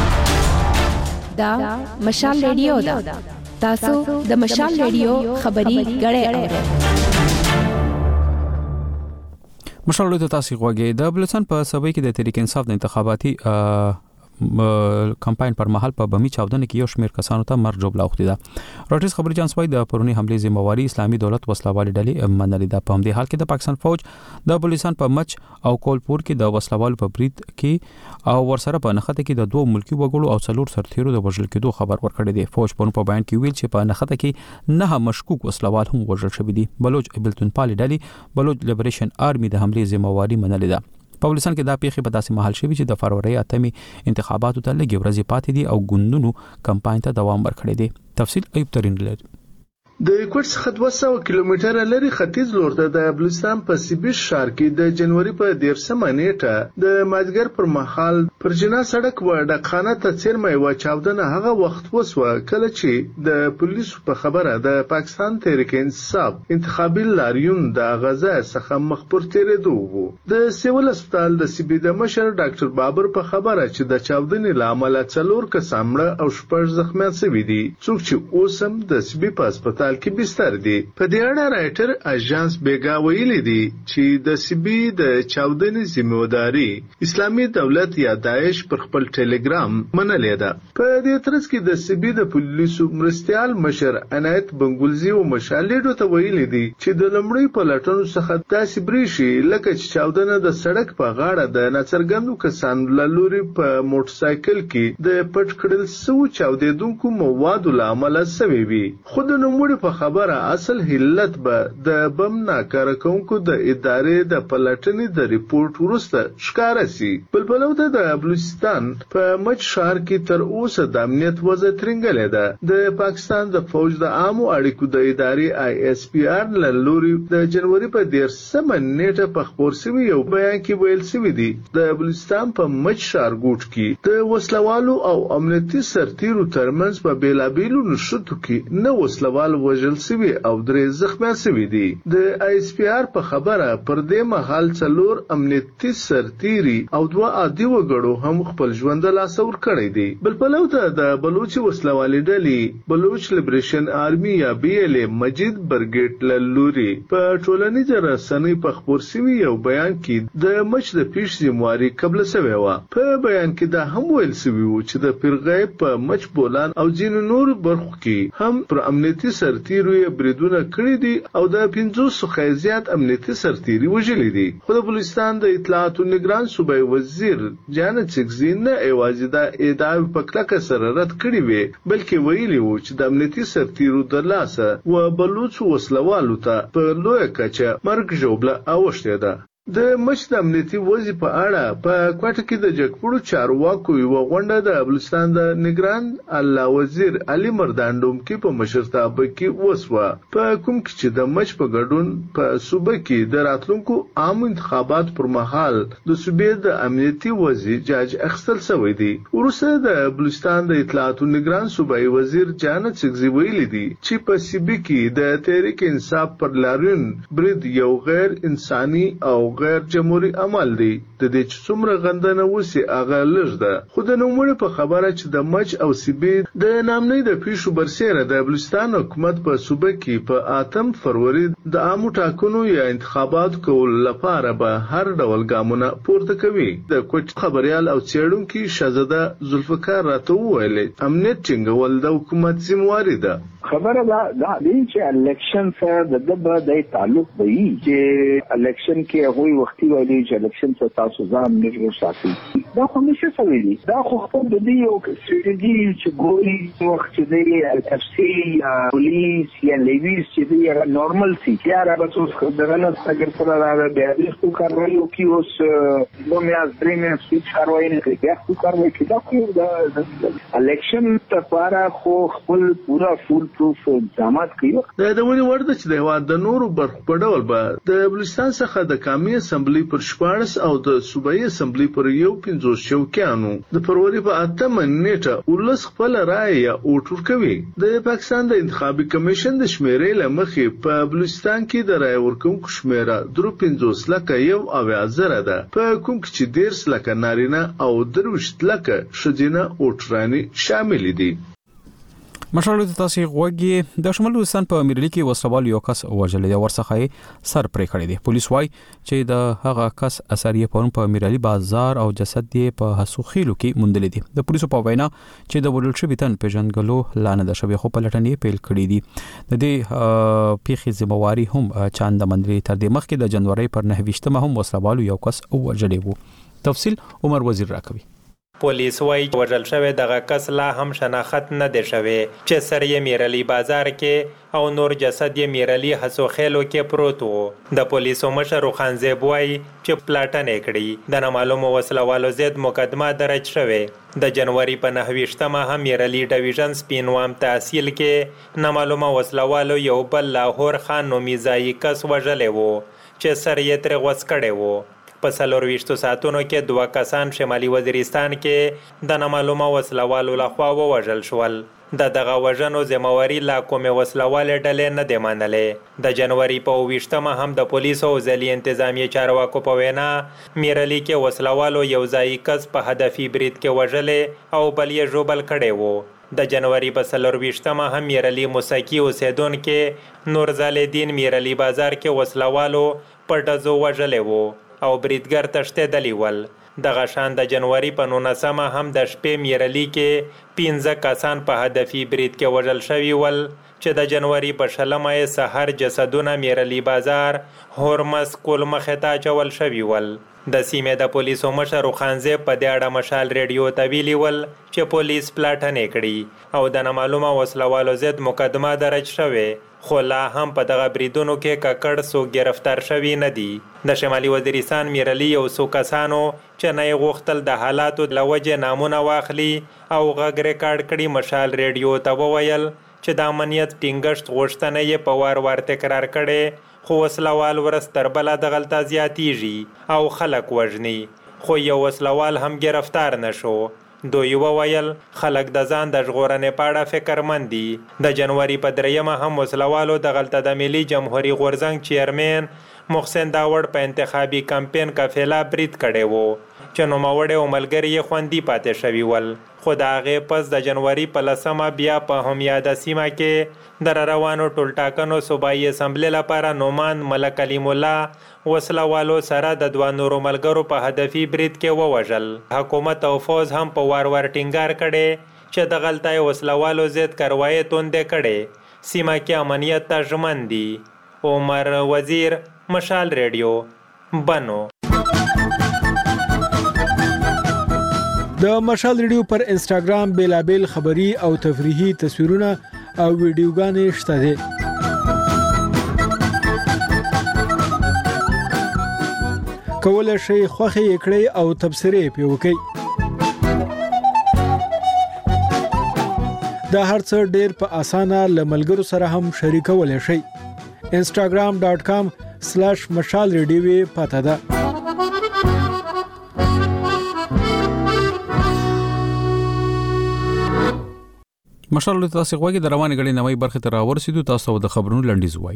دا مشال ریډیو دا تاسو د مشال ریډیو خبري غړې مشال ریډیو تاسو غوږی د بلسن په سبا کې د تحریک انصاف د انتخاباتي کمپاین پر مهال په بمی چاودنه کې یو شمېر کسانو ته مرګ جوړ لاوختی ده. روټس خبري جانس وايي د پرونی حمله ذمہواری اسلامي دولت وسلوالي ډلې منلې ده. په همدې حال کې د پاکستان فوج د بلوچستان په مچ او کولپور کې د وسلوالو په برید کې او ورسره په نخته کې د دوه ملکی وګړو او څلور سرتیرو د وژل کېدو خبر ورکړی دی. فوج په بیان کې ویل چې په نخته کې نه مشکوک وسلوال هم وژل شوی دي. بلوچ بلتون پالي ډلې بلوچ لیبریشن آرمي د حمله ذمہواری منلې ده. په ولسان کې دا پیښې په داسې محل شوی چې د فروری اتمی انتخاباتو ته لږ ورځې پاتې دي او ګوندونو کمپاین ته دوام ورکړی دی. تفصیل ایوب ترين لري. د کوټ څخه 200 کیلومتره لري ختیځ لور ته د بلوچستان په سیبیش ښار کې د جنوري په 13 نیټه د مازګر پر مهال پر جنا سړک و ډقخانه ته چیرمه و چاودنه هغه وخت وسوه کله چې د پولیسو په خبره د پاکستان تحریک انصاف انتخابي لاریون د غزا څخه مخبر تیرېدو وو. د سیول هسپتال د سیبی د مشر ډاکټر بابر په خبره چې د چاودنې لامل څلور کسان مړه او شپږ زخمیان شوي دي څوک چې اوس هم د سیبی په هسپتال کې بستر دي. په دې اړه رائټر اژانس بیګا ویلي دي چې د سیبی د چاودنې ذمہواری اسلامي دولت یا داعش پر خپل ټلګرام منلې ده. په دې ترڅ کې د سیبی د پولیسو مرستيال مشر عنایت بنګولزی او مشالېډو ته ویلي دي چې د لمړی پلټنو څخه داسې بریشي لکه چې چاودنه د سړک په غاړه د ناڅرګندو کسانو له لوري په موټرسایکل کې د پټ کړل شوو چاودېدونکو موادو له امله شوی وي. خو د نوموړي په خبره اصل علت به د بم ناکارکونکو د ادارې د پلټنې د ریپورت وروسته ښکاره سي. بلبلو ته د بلوچستان په مچ ښار کې تر اوسه د امنیت وضع ترنګلې ده. د پاکستان د فوج د عامو اړیکو د ادارې ISPR له لوري د جنوري په 13 نیټه په خبر شوی یو بیان کې ویل شوی دی د بلوچستان په مچ ښار ګوټ کې د وسلوالو او امنیتي سرتیرو ترمنځ په بیلابیلو نشټو کې نه وسلوال وژل شوی او درې زخمیان شوي دي. د ISPR په خبره پر دې مهال څلور امنیتي سرتیري او دوه عادي وګړو هم خپل ژوند له لاسه ورکړی دي. بل پلو ته د بلوچ وسلوالي ډلې بلوچ لیبریشن آرمي یا BLA مجید برګیټ له لوري په ټولنیزو رسنیو په خبر شوی یو بیان کې د مچ د پیش ذمہواری قبل شوی و. په بیان کې دا هم ویل شوی و چې د پیرغې په مچ بولان او ځینو نور برخو کې هم پر امنیتي سرتیرو یې بریدونه کړی دي او د 500 څخه زیات امنیتي سرتیري وژلي دي. خو د بلوچستان د اطلاعاتو نگران صوبایي وزیر جانت سکزي نه یوازې د ادعا په کلکه سره رد کړی وي بلکې ویلي وو چې د امنیتي سرتیرو د لاسه و بلوچ وسلوالو ته په لویه کچه مرګ ژوبله اوښتې ده. د مشر د امنیتي وضع په اړه په کوټه کې د جګپړو چارواکو یو غونډه د بلوچستان د نگران الله وزیر علي مردان ډومکی په مشرتابه کې وسوه، په کوم کې چې د مشر په ګډون په صوبه کې د راتلونکو عام انتخابات پر مهال د صوبې د امنیتي وضع جاج اخیستل شوی دی. وروسته د بلوچستان د اطلاعات نگران صوبایي وزیر جانت سګزی ویلي دي چې په صوبې کې د تحریک انصاف پر لاریون برید یو غیر انساني او غیر جمهوری عمل دی. د دې چې څومره غندنه وسی هغه لږ ده، خو د نوموړي په خبره چې د مچ او سیبې د نامنۍ د پیښو برسېره د بلوچستان حکومت په صوبه کې په 8 فروری د عامو ټاکنو یا انتخابات کول لپاره به هر ډول ګامونه پورته کوي. د کوټ خبريال او څېړونکو شهزاده ذوالفقار راته وویل امنیت ټینګول د حکومت ذمہواری ده. خبره دا دی چې الیکشن سره د تعلق دی چې الیکشن کې هغوی وختي ویلي چې الیکشن ته تاسو ځان نږدې ساتئ. دا خو نشي سوي دي، دا خو خپل د دې یو ستراتیژي چې ګوري وخت چې دی تفصیل پولیس یا لیویز چې دی هغه نورمال سي یا راځو دغه نه څنګه سره راځي بیا د کاروایی کې اوس نو میاز درېمه سویچ کاروایی نه کوي، بیا کاروایی کې دا خو د الیکشن لپاره خو خپل پورا فول پروف اقدامات کوي. د ونی ورته چې د هواد د نورو برخو په ډول به د بلوچستان څخه د قومي اسمبلی پر 14 او د صوبایي اسمبلی پر 15 شوکیانو د فروری په 8 نیټه ولس خپل رائے یا ووټ ورکوي. د پاکستان د انتخابي کمیشن د شمیرې لمخې په بلوچستان کې د رائے ورکوونکو شمیره 53 لکه 1,000 ده، په کوم کې چې 13 لکه نارینه او 23 لکه ښځینه ووټرانې شامل دي. مشالو د تاسو غوږی د شمال بلوچستان په امیرلی کې وسوال یو کس وژل دی، ورڅخه سر پرې کړی دی. پولیس وايي چې د هغه کس اثر یې په امیرلی بازار او جسد یې په حسوخیلو کې موندل دي. د پولیسو په وینا چې د وړل شوی تن پیژنګلو لانه د شوی خو په لټنې پیل کړی دي. د دې پیښې ذمہواری هم چاند منډري تر دې مخکې د جنوري پر 9 هم وسوال یو کس وژل وو. تفصیل عمر وزیر راکوي. پولیس وايي وژل شوی دغه کس لا هم شناخت نه دی شوی چې سر یې میرلی بازار کې او نور جسد یې میرلی حسوخیلو کې پروت وو. د پولیسو مشر خانزیب وايي چې پلاټن کړي د نامعلومو وسلوالو ضد مقدمه درج شوی. د جنوري په 9 هم میرلی ډیویژن سپینوام تحصیل کې نامعلومه وسلوالو یو بل لاهور خان نومي ځایي کس وژلی وو چې سر یې ترې غوڅ کړی وو. په 24 ساعتونو کې 2 کسان شمالي وزیرستان کې د نامعلومه وسلوالو لخوا ووژل شول. دغه وژنو ذمہواری لا کومه وسلوالې ډلې نه دی منلې. د جنوري په 20 هم د پولیسو او ځلي انتظامی چارواکو په وینا میرلی کې وسلوالو یو ځای کس په هدفي برید کې وژلې او بل یې ژوبل کړی وو. د جنوري په 24 هم میرلی موسکی اوسیدونکو نورزال الدین میرلی بازار کې وسلوالو په ډزو وژلې وو او بریدګر تښتېدلی ول. دغه شان د جنوري په 19 هم د شپې میرلی کې 15 کسان په هدفي برید کې وژل شوي ول چې د جنوري په 20 سحر جسدونه میرلی بازار هورمس کول مخې ته اچول شوي ول. د سیمې د پولیسو مشر خانزیب په دې اړه مشال ریډیو ته ویلي ول چې پولیس پلاټنې کړي او د نامعلومه وسلوالو ضد مقدمه درج شوې، خو لا هم په دغه بریدونو کې ککړ څوک گرفتار شوي نه دي. د شمالي وزیرستان میرلی یو څو کسانو چې نه یې غوښتل د حالاتو له وجې نامونه واخلي او غږ ریکارډ کړي مشال ریډیو ته وویل چې د امنیت ټینګښت غوښتنه یې په وار وار تکرار کړي، خو وسلوال ورځ تر بله دغلته زیاتیږي او خلک وژني، خو یو وسلوال هم گرفتار نشو. دوی وویل خلک د ځان د ژغورنې په اړه فکرمند دي. د جنوري په 3 هم وسلوالو دغلته د ملي جمهوریت غورځنګ چیرمن محسن داوړ په انتخابي کمپین قافله برید کړی وو چې نوموړی او ملګري یې خوندي پاتې شوي ول، خو د هغې پس د جنوري په 10 بیا په همیاده سیمه کې د روانو ټولټاکنو صوبایي اسمبلۍ لپاره نوماند ملک علیم الله وسلوالو سره د 2 نورو ملګرو په هدفي برید کې ووژل. حکومت او فوز هم په وار وار ټینګار کړي چې دغلته یې وسلوالو ضد کاروایي توندې کړي. سیمه کې امنیت ته ژمن دي. عمر وزیر، مشال ریډیو، بنو. د مشال ریډیو پر انسټاګرام بیلابل خبری او تفریحي تصویرونه او ویډیوګانې شته دي. کولای شئ خوښه یې کړئ او تبصرې پې وکړئ. دا هر څه ډېر په اسانه له ملګرو سره هم شریکولی شئ. instagram.com/مشال ریډیو پته ده. مشال تاسو غوږی د روانې غړي نوې برخه تر ورسېدو تاسو د خبرونو لنډیز وایي.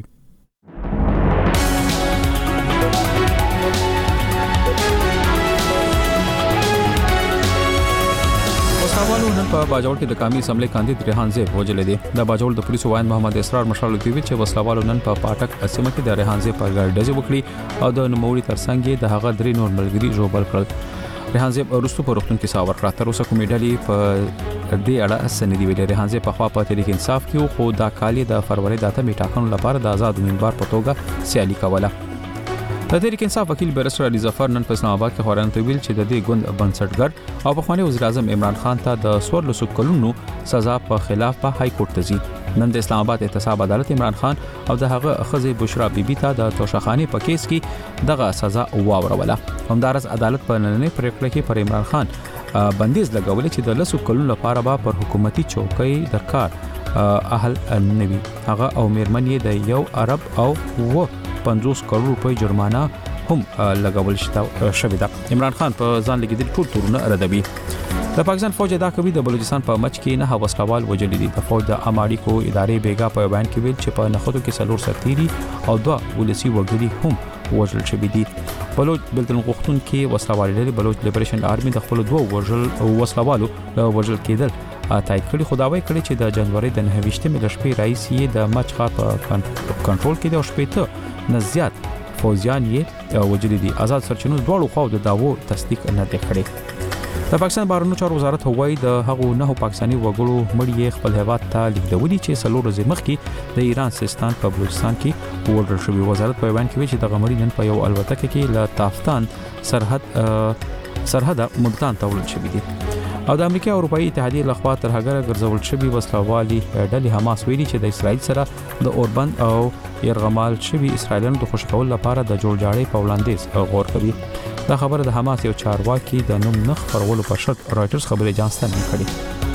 وسلوالو نن په باجوړ کې د قومي اسمبلی کاندید ریحان زیب وجلې دي. د باجوړ د پولیسو وایي محمد اسرار مشال دوی چې وسلوالو نن په پاټک اسمه کې د ریحان زیب پر ګاډي ډزې وکړي او د نوموړي ترڅنګ د هغه درې نور ملګري ژوبل کړل. ریحان زیب ورستو په روغتون کې ساور کړ. تر اوسه کومې ډلې په دې اړه سندې ویلې. ریحان زیب په خوا په تحریک انصاف کې خو دا کال د فروری د 8 ټاکنو لپاره د آزاد امیدوار په توګه سیالي کوله. د تحریک انصاف وکیل بیرسټر علي ظفر نن په اسلام آباد کې خبرونه ویل چې د دې ګوند بنسټګر او پخوانی وزیر اعظم عمران خان ته د 14 کلونو سزا په خلاف په های کورټ ته ځي. نن د اسلام آباد احتساب عدالت عمران خان او د هغه خزې بشرا بیبي ته د توشخانی په کیس کې دغه سزا واوروله. همدارس عدالت په نننۍ پریکړه کې پر عمران خان بندیز لګولې چې د 10 کلونو لپاره به پر حکومتي چوکۍ درکار اهل نوي. هغه او میرمن یې د 1 ارب او 50 کروڑ روپۍ جرمانه هم لګول شوې ده. عمران خان په ځان لګیدل ټول تورونه ردوي. د پاکستان فوج دا کوي د بلوچستان په مچ کې نه وسلوال وجلې دي. د فوج د اماړي کو ادارې بیګا په بیان کې ویل چې په نخودو کې سلور سرتيري او 2 ولسی وګړي هم وژل شوي دي. بلوچ بلتن غوښتون کې وسلوال لري. بلوچ لیبریشن آرمي د خپل 2 وسلوالو وژل کېدل تایید کړي. خداوي کړي چې د جنوري د 29 د شپې رئیس یې د مچ خاط په کنټرول کې د شپې ته نزيات فوجیان یې وجلې دي. آزاد سرچینو دواړو خواو د داوو تصدیق نه کړي. د پاکستان بهرنیو چارو وزارت هوایي د هغو نه پاکستاني وګړو مړي خپل هیواد ته لیږدولي چې سلور ورځې مخکې د ایران سیستان په بلوچستان کې وړل شوی. وزارت په بیان کې ویلي چې د غمړي نن په یو الوتکه کې له تافتان سرحد ملتان ته وړل شوی دي. او د امریکا او اروپאי اتحادیه لخوا تر هغه ګرځول شوی وسلوالي ډلې حماس ویلي چې د اسرایل سره د اوربند او يرغمال شوی اسرایلیانو د خوشکول لپاره د جوړجاړي په وړاندیز غور کوي. دا خبره د حماس یو چارواکي د نوم نخ پرولو په شرط رائټرز خبري اجانس ته کړي.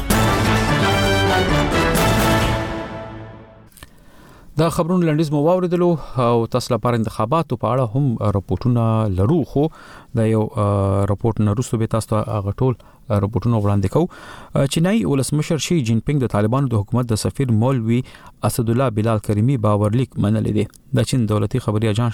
دا خبرونه لنډیز مو واوریدلو او تاسو لپاره انتخاباتو په اړه هم راپورټونه لرو. خو دا یو راپورټ نه وروسته به تاسو هغه ټول راپورټونه وړاندې کوو. چینایي ولسمشر شي جین پینګ د طالبانو د حکومت د سفیر مولوي اسد الله بلال کریمی باورلیک منلې دي. د چین دولتي خبري اجانس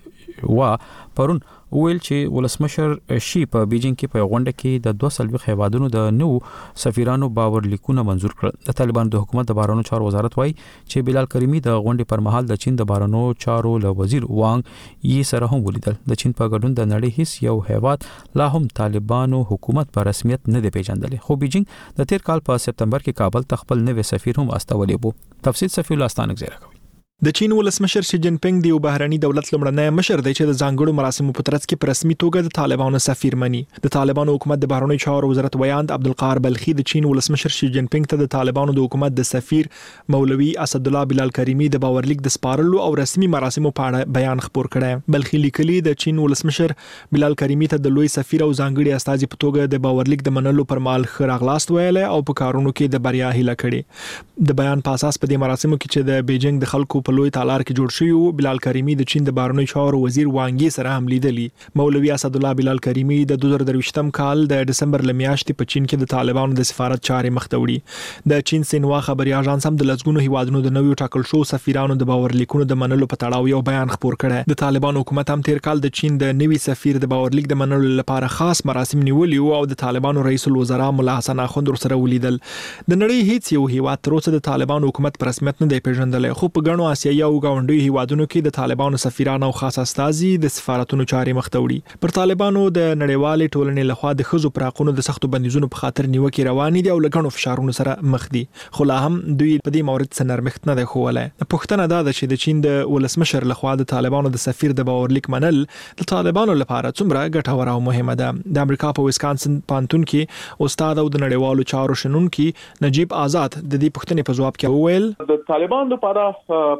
شنوا پرون ویل چې ولسمشر شي په بیجینګ کې په غونډه کې د 200 هیوادونو د نو سفیرانو باورلیکونه منزور کړل. د طالبانو د حکومت د بهرنیو چارو وزارت وایي چې بلال کریمی د غونډې پر مهال د چین د بهرنیو چارو له وزیر وانګ یې سره هم ولیدل. د چین په ګډون د نړۍ هیڅ یو هیواد لا هم طالبانو حکومت په رسمیت نه دی پیژندل. خو بیجینګ د تیر کال په سپتمبر کې کابل ته خپل نوې سفیر هم استولې وو. تفصیل سفیر لاستانک زیره کوي. د چین ولسمشر شي جین پینګ د یو بهرني دولت لمړنی مشر دی چې د ځانګړو مراسمو په ترڅ کې په رسمي توګه د طالبانو سفیر مني. د طالبانو حکومت د بهرنیو چارو وزارت ویاند عبدالقاهر بلخي د چین ولسمشر شي جین پینګ ته د طالبانو د حکومت د سفیر مولوي اسد الله بلال کریمی د باورلیک د سپارلو او رسمي مراسمو په اړه بیان خبر کړی. بلخي لیکلي د چین ولسمشر بلال کریمی ته د لوی سفیر او ځانګړي استازي په توګه د باورلیک د منلو پر مهال خراغلاست ویل او په کارونو کې د بریا هیله کړې. د بیان په اساس په دې مراسمو کې چې د بیجینګ د خلکو په لوی تالار کې شوی بلال کریمی د چین د بهرنیو چارو وزیر وانګي سره هم لیدلی. مولوي اسد الله بلال کریمی د 2023م کال د دسمبر لمیاشتې په چین کې د طالبانو د سفارت چارې مخ ته وړي. د چین سینوا خبري اژانس هم د لږونو هیوادونو د نویو ټاکل شو سفیرانو د باورلیکونو د منلو په تړاو یو بیان خبر کړی. د طالبانو حکومت هم تیر کال د چین د نوي سفیر د باورلیک د منلو لپاره خاص مراسم نیولي او د طالبانو رئیس الوزرا مولا حسن اخوند سره ولیدل. د نړۍ هیڅ یو هیواد تر اوسه د طالبانو حکومت په رسمیت نه دی پیژندل. خو په ګڼو آسیایي او ګاونډي هیوادونو کې د طالبانو سفیران او خاص استازي د سفارتونو چارې مخ ته وړي. پر طالبانو د نړیوالې ټولنې لخوا د خزو پراخونو د سختو بندیزونو په خاطر نیوکې روانې دي او لګڼو فشارونو سره مخ دي. خو لا هم دوی په دې مورد څخه نرمښت نه دی خوله. پښتنه دا ده چې د چین د ولسمشر لخوا د طالبانو د سفیر د باورلیک منل د طالبانو لپاره څومره ګټور او مهمه ده. د امریکا په ویسکانسن پانتون کې استاد او د نړیوالو چارو شنونکي نجیب آزاد د دې پښتنې په جواب کې وویل د طالبانو لپاره په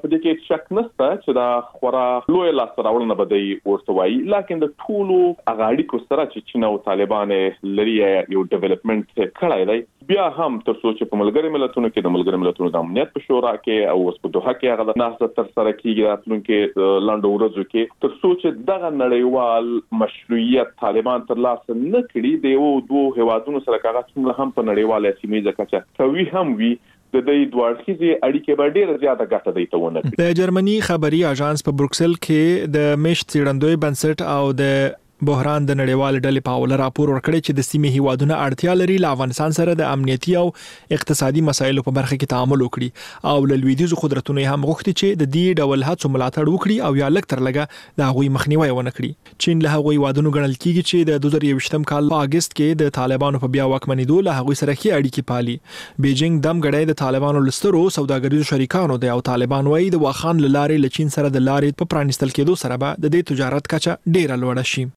په دې کې شک نشته چې دا خورا لوی لاس راوړنه بده ورته وایي، لکه د ټولو اغاړي سره چې چین او طالبان لري یو ډیولپمنٹ کړای دی. بیا هم تر څو چې په ملګری ملتونو کې د ملګری ملتونو د امنیت په شورا کې او اوس په دوحه کې هغه د نهضت تر سره کیږي راتلونکي لاندو ورځو کې، تر څو چې دغه نړیوال مشروعیت طالبان تر لاسه نه کړي د یو دوه هیوادونو سره کاغذ څنګه هم په نړیواله سیمه ځکه کوي هم وي د دې دوړخیزي اړیکې به ډیره زیاته ګټه دی ته ونه. د جرمني خبري اژانس په بروکسل کې د میشت څېړندوی بنسټ او د بحران د نړیوال ډلې په حواله راپور ورکړی چې د سیمې هیوادونو اړتیا لري له افغانستان سره د امنیتي او اقتصادي مسایلو په برخه کې تعامل وکړي او له لویدیځو قدرتونو هم غوښتي چې د دې ډول هڅو ملاتړ وکړي او یا لږ تر لږه د هغوی مخنیوي ونه کړي. چین له هغوی هیوادونو ګڼل کیږي چې د 2023م کال په اگست کې د طالبانو په بیا واکمنېدو له هغوی سره ښې اړیکې پالي. بیجینګ دم غړی د طالبانو لسترو سوداګریزو شریکانو دی او طالبان وايي د واخان لارې له چین سره د لارې په پرانیستل کېدو سره به د دې تجارت کچه ډیره لوړه شي.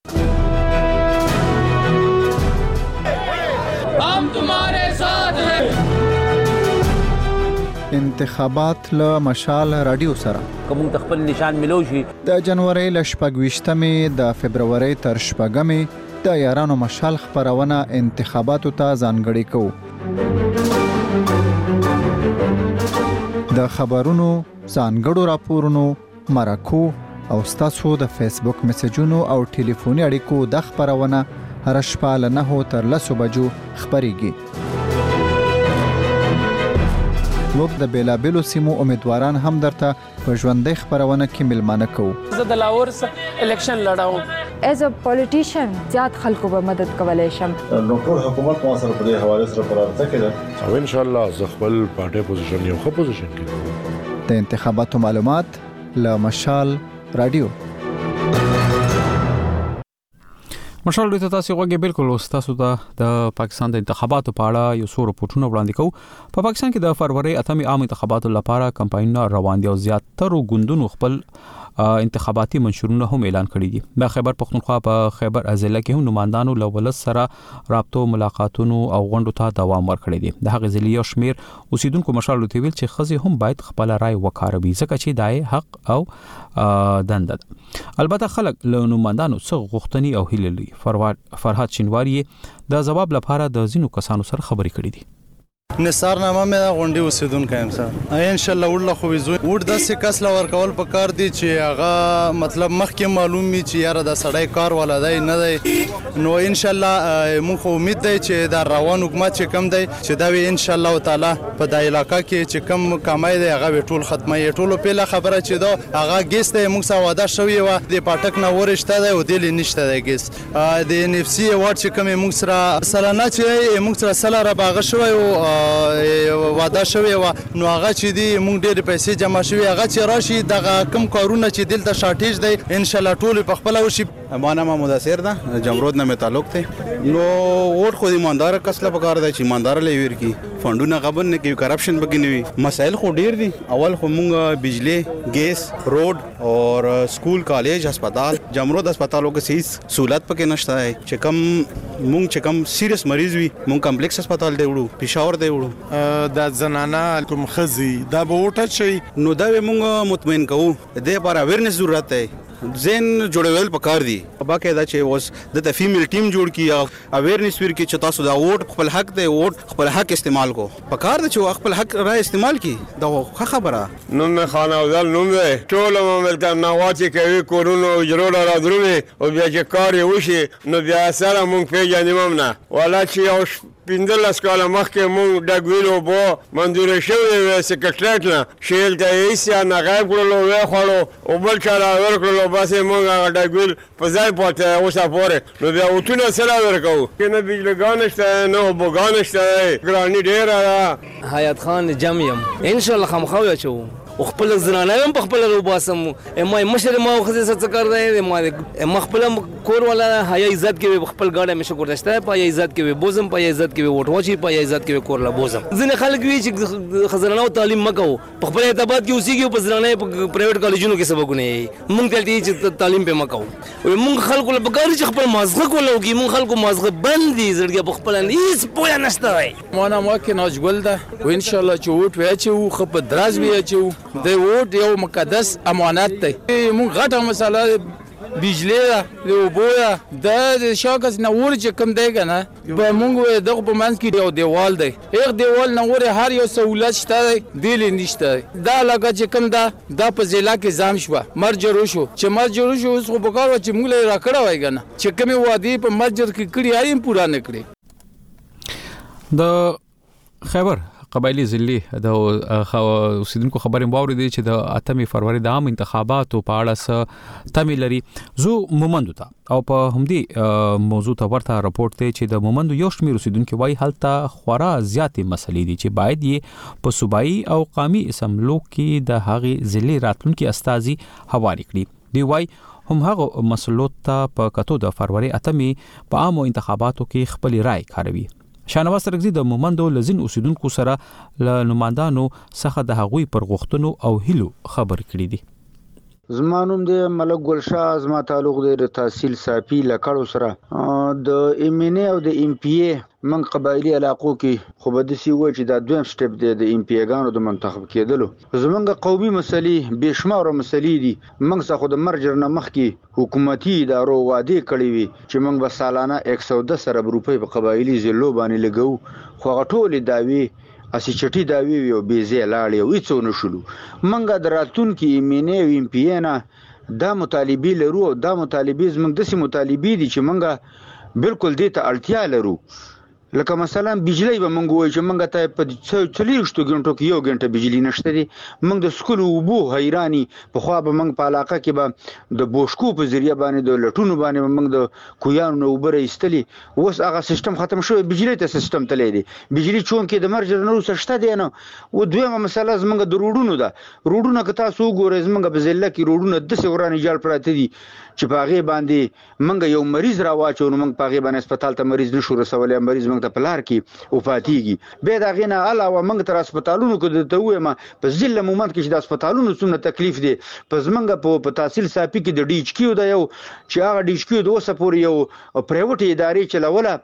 انتخابات له مشال رادیو سره کوم خپل نشان ملو شي د جنوري ل 28مې د فبرवरी تر 8مې د یارانو مشال خبرونه انتخاباتو ته ځانګړي کوو. د خبرونو ځانګړو راپورونو مرکو او ستاسو د فیسبوک میسجونو او ټلیفوني اړیکو د خبرونه هر شپه له 9 تر 10 بجو خبريږي. موږ د بیلابیلو سیمو امیدواران هم درته په ژوندۍ خبرونه کې ملمانه کوو. زه د لاهور الیکشن لړاوم ایز ا پولیټیشن زیات خلکو به مدد کولای شم. نو ټول حکومت مو سره په دې حواله سره پرارته کړه او ان شاء الله زه خپل پارټي پوزیشن یو ښه پوزیشن کې د انتخاباتو معلومات له مشال رادیو. مشال دوی ته تاسو غوږی بالکل تاسو ته د پاکستان د انتخاباتو په اړه یو څو رپورټونه وړاندې کوو. په پاکستان کې د فروری 8 عام انتخاباتو لپاره کمپاینونه روان دي او زیاتره ګوندونو خپل انتخاباتي منشورونه هم اعلان کړي دي. د خیبر پختونخوا په خیبر اضلاع کې هم نمائندانو له ولس سره رابطو ملاقاتونو او غونډو ته دوام ورکړی دی. د هغه ضلع شمیر اوسیدونکو مشال دوی ویل چې خزي هم باید خپل رائے وکاروي ځکه چې دای حق او دنده ده. البته خلک له نمائندانو څخه غوښتنې او هیله لري. فرهاد شینواری د جواب لپاره د زینو کسانو سره خبرې کړې دي. نثار نامه مې غونډي اوسیدونکو هم سره ان شاء الله ورله خو وزو ور د سکس لا ورکول په کار دي چې هغه مطلب مخکې معلوم می چې یاره د سړی کار ولادای نه دی نو ان شاء الله موږ امید دی چې دا روان حکومت چې کم دی چې دا وی ان شاء الله تعالی په د علاقې کې چې کم کمای دی هغه ټول ختمه ټول په خبره چې دا هغه ګیسته موږ سره وعده شوی و د پټک نه ورشته دی او د نشته دی ګیس د NFC وارد چې کم موږ سره سلانه چې موږ سره سره را باغ شوی او وعده شوی و نو هغه چې دی موږ ډېر پیسې جمع شوی هغه چې راشي دغه کم کارونه چې دلته شارټیج دی ان شاء الله ټول په خپل وشي. ما نام مدثر ده جمرود نه تعلق ته نو ووټ خو ایماندار کس له پکار دی چې ایماندار لویر کی فندونه غبن نه کوي کرپشن بګنوي مسائل خو ډېر دي. اول خو موږ بجلی ګیس روډ او سکول کالج هسپتال جمرود هسپتالو کې صحیح سہولت پکې نشته چې کم موږ چې کم سیریس مریض وي موږ کمپلیکس هسپتال دی وړو پېښور دی وړو د زنانه کوم خزي دا به وټه شي نو دا موږ مطمئن کوو د لپاره اویرنس ضرورت دی زین جوړول پکار دي باقاعده چې اوس د فیمیل ټیم جوړ کی اویرنس ور کی چې تاسو دا ووټ خپل حق دی ووټ خپل حق استعمال کو پکار دي چې خپل حق را استعمال کی دا خبره نو نه خانه ودل نو ټول مملکت نواچ کوي کورونو جوړ را درونه او بیا چې کار وشي نو بیا سره مونږ پیژنیم نه ولا چې او پندل سکاله مخکې مونږ د ګویلو بو منظور شوی سکرټریټ نه شیل ته ایسیا نه غیب کړلو وې خړو او بل چا ورکړلو باسه مونږ د ګویل په ځای پته اوسه پورې نو بیا وټونه سره ورکو کنه بجلګان شته نو بوګان شته ګرانی ډیر حیات خان جمیم ان شاء الله خامخو چو او خپل زنانه هم په خپل روباسم ما مشر ما خزه څه کار دی ما خپل کور ولا حیا عزت کې خپل ګاډه مشه کوردشته په عزت کې بوزم په عزت کې وټ وچی په عزت کې کور لا بوزم ځنه خلک وی چې خزانه او تعلیم مکو په خپل اعتبار کې اوسېږي په زنانه په پرایویټ کالجونو کې سبقونه مونږ ته چې تعلیم په مکو مونږ خلکو له بګاری چې خپل مازغه کولوږي مونږ خلکو مازغه بندي زړګي په خپل هیڅ پوهه نشته وای ما نام واکه ناجګل ده او ان شاء الله چې وټ وای چې خو په دراز وی چې د ووټ یو مقدس امانت دی. موږ غټه مسله بجلی ده د اوبو ده د شاکس نور چې کوم دی که نه به موږ دغه په منځ کې یو دیوال دی. هغه دیوال نور هر یو سهولت شته دی دیلې نشته دی. دا لکه چې کوم ده دا په ضلع کې ځام شوه مرجر وشو چې مرجر وشو اوس خو پکار وه چې موږ له یې راکړی وای که نه چې کومې وعدې په مرجر کې کړي هغې هم پوره نه کړې. د خیبر قبایلی ضلع د اوسیدونکو خبرې واورېدې چې د 8 فروری د عام انتخاباتو په اړه تمې لري. زه مومندو ته او په همدې موضوع ته ورته راپورټ دی چې د مومندو یو شمېر اوسیدونکو وایي هلته خورا زیاتې مسلې دي چې باید یې په صوبایي او قومي اسمبلو کې د هغې ضلع راتلونکي استازي حواله کړي. دی وایي هم هغه مسلو ته په کتو د فروری 8 په عامو انتخاباتو کې خپل رائے کاروي. شاهنواز ترکزی د مومندو لزین اوسیدونکو سره له نمائندانو څخه د هغوی پر غوښتنو او هیلو خبر کړي دي. زما نوم دی ملک ګلشاه. زما تعلق دی د تحصیل صافي لکړو سره د ام ان او د ام پی ای من قبایلی علاقو کې خو به داسې وایي چې دا دویم سټپ دی د ام پی ایګانو د منتخب کېدلو. زمونږ قومي مسلې بېشماره مسلې دي. موږ څخه د مرجر نه مخکې حکومتي ادارو وعدې کړې وي چې موږ به سالانه 110 ارب روپۍ په قبایلي ضلعو باندې لګو خو هغه ټولې دعوې اسی چټي داوی یو بیزه لاړ یو هیڅ نه شلو. منګه دراتون کې مینه ویم پی نه دا مطالبه لرو او دا مطالبه زموږ د سي مطالبه دي چې منګه بالکل دې ته اړتیا لرو. لکه مثلا بجلی به منګ وای چې منګه ته په 40 غنټو کې یو غنټه بجلی نشته دي. منګ د سکول وبو حیرانی په خوا به منګ په علاقه کې به د بوشکو په ذریعہ باندې د لټونو باندې منګ د کویانو وبره ایستلی. اوس هغه سیستم ختم شوی بجلی ته سیستم تللی دی. بجلی چون کې د مرجر نو سشته دی نه. او دویمه مسله زمنګ د روډونو ده. روډونه که تاسو وګورئ زمنګ په ضلع کې روډونه د سورانه جال پراته دي چې په هغه باندې منګ یو مریض راواچو نو منګ په هغه باندې هسپتال ته مریض نشو رسولای. مریض منګ ته پلار کې او فاتیږي. به دا غینه علاوه منګ تر هسپتالونو کې ته وایم په ضلع مومند کې چې د هسپتالونو څومره تکلیف دی. په زمنګ په تحصیل صافي کې د ډی ایچ کیو دا یو چې هغه ډی ایچ کیو د اوسه پورې یو پرایوټ ادارې چلوله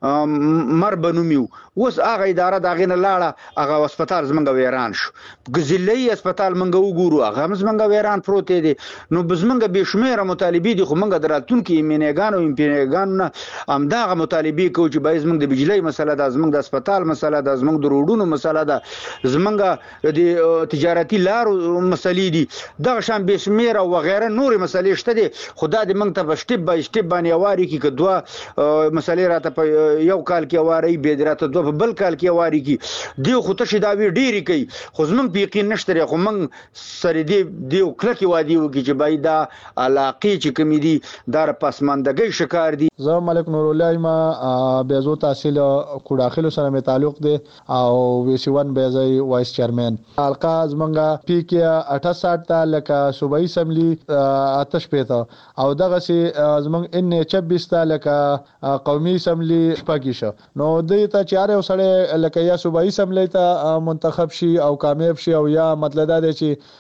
مر بنومیو. اوس هغه اداره دا غینه لاړه هغه هسپتال زمنګ ویران شو. ګزلې هسپتال منګ وګورو هغه زمنګ ویران پروت دی. نو بزمنګ به شمیره مطالبه دي خو منګ دراتون کې مینګانو امپینګانو نه امداغه مطالبه کو چې باید زمنګ د بجلی مسله ده زمنګ د هسپتال مسله ده زمنګ د روډونو مسله ده زمنګ د تجارتي لارو مسلې دي. دغه شان به شمیره او غیره نور مسلې شته دي. خدا دې منګ ته په سټپ بای سټپ باندې واري کې کدوا مسلې راته په یو کال کې واري به دراته دوه په بل کال کې واري کې دی. خو ته شداوی ډیری کوي خو زمنګ په یقین نشته. خو منګ سره دی کلک وادي وکي چې باید دا علاقې چې کمی دي دار پسماندګۍ شکار دي. زه ملک نور الله ما بیزو تحصیل کو داخلو سره می تعلق دی او وی سی 1 بیزای وایس چیرمن حلقه زمنګ پی کې 68 تا لکه صوبایي اسمبلی آتش پېتا او دغه سي زمنګ ان 26 تا لکه قومي اسمبلی شپږی شو. نو دې ته چاره وسړې لکه یا صوبایي اسمبلی ته منتخب شي او کامیاب شي او یا مطلب دا دی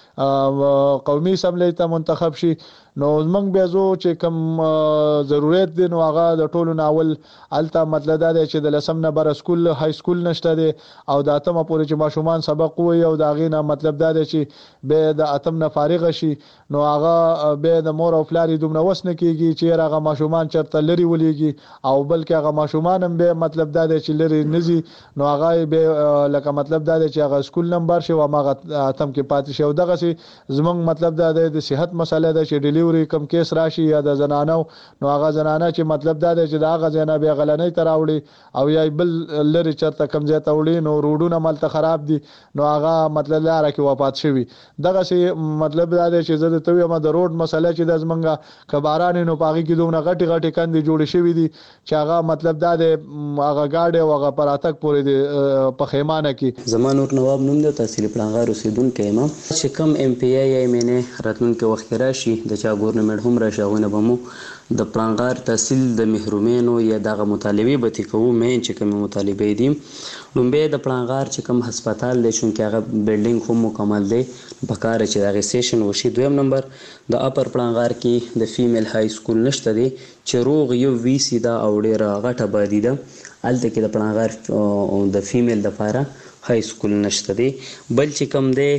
چې قومي اسمبلی ته منتخب شي. نو زمنګ بیزو چې کوم ضرورت دی نو هغه د ټولو ناول الته مطلب دا دی چې د لسم نه بر سکول های سکول نشته دی او د اتمه پورې چې ماشومان سبق وي او دا غینه مطلب دا دی چې به د اتم نه فارغ شي نو هغه به د مور او فلاري دومره وسنه کیږي چې هغه ماشومان چرته لري ولېږي او بلکې هغه ماشومان هم به مطلب دا دی چې لري نزي نو هغه به لکه مطلب دا دی چې هغه سکول نمبر شي او هغه اتم کې پاتې شي. او دغه سي زمنګ مطلب دا دی د صحت مسله ده چې کم کیس راشي یا د زنانو نو هغه زنانه چې مطلب دا دی چې دا هغه زنه به غلنۍ تراوړي او یا بل لري چرته کم ځای ته وړي نو روډونه ملته خراب دي نو هغه مطلب لاره کې وفات شوی. دغه سي مطلب دا دی چې زه ته یم د روډ مسله چې د زمنګ کباران نو پاغي کې دومره غټي غټي کندې جوړې شوی دي چې هغه مطلب دا دی هغه گاډي او هغه پراتک پورې دی په خیمانه کې. زمان نور نواب نوم د تحصیل پلانغار اوسیدونکو یم چې کم ام پی ای ای مینه راتلونکو وخت راشي د چا ګورنمنت هم راښاونه بمو د پلانغار تحصیل د محرومینو یا دغه مطالبه به تکوو مې چې کوم مطالبه دي لومبه د پلانغار چې کوم هسپتال دی چونکه هغه بلډینګ هم مکمل دی په کار چې دغه سیشن وشي. دویم نمبر د اپر پلانغار کې د فیمیل های سکول نشته دی چې روغ یو وی سی دا او ډیره غټه بادي ده الته کې د پلانغار د فیمیل د لپاره های سکول نشته دی. بل چې کوم دی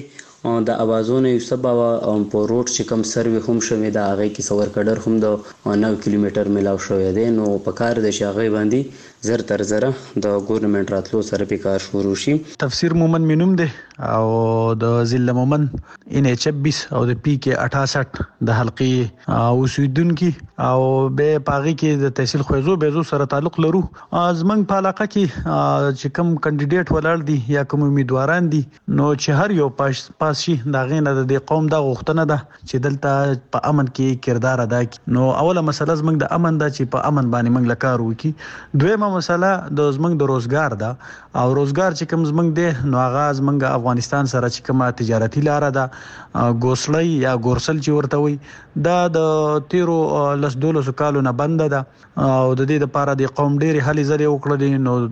د اوازونو یوسف بابا په روډ چې کوم سروي هم شوی دا هغه کې سور کډر هم د 9 کیلومتر ملاو شوی دی نو په کار د شاغي باندې زر تر زره د ګورنمنت راتلو سره په کار شروع شي. تفسیر مومن مینوم دی او د ضلع مومن ان 26 او د پی کې 68 د حلقې اوسیدونکو او به پاغي کې د تحصیل خوځو بهزو سره تعلق لرو. زمنګ په علاقه کې چې کوم کاندیدټ ولر دي یا کوم امیدواران دي نو چې هر یو پاسي دا غینه د قوم د غوښتنه ده چې دلته په امن کې کردار ادا کړي. نو اوله مسله زمنګ د امن ده چې په امن باندې موږ لکار وکړي. دویمه مسله د زمنګ د روزګار ده او روزګار چې کوم زمنګ ده نو آغاز موږ افغانستان سره چې کومه تجارتي لار ده ګوسړی یا ګورسل چې ورته وي دا د 13 کالو نه بند ده او د دې لپاره د قوم ډېری هلي ځلې وکړل. نو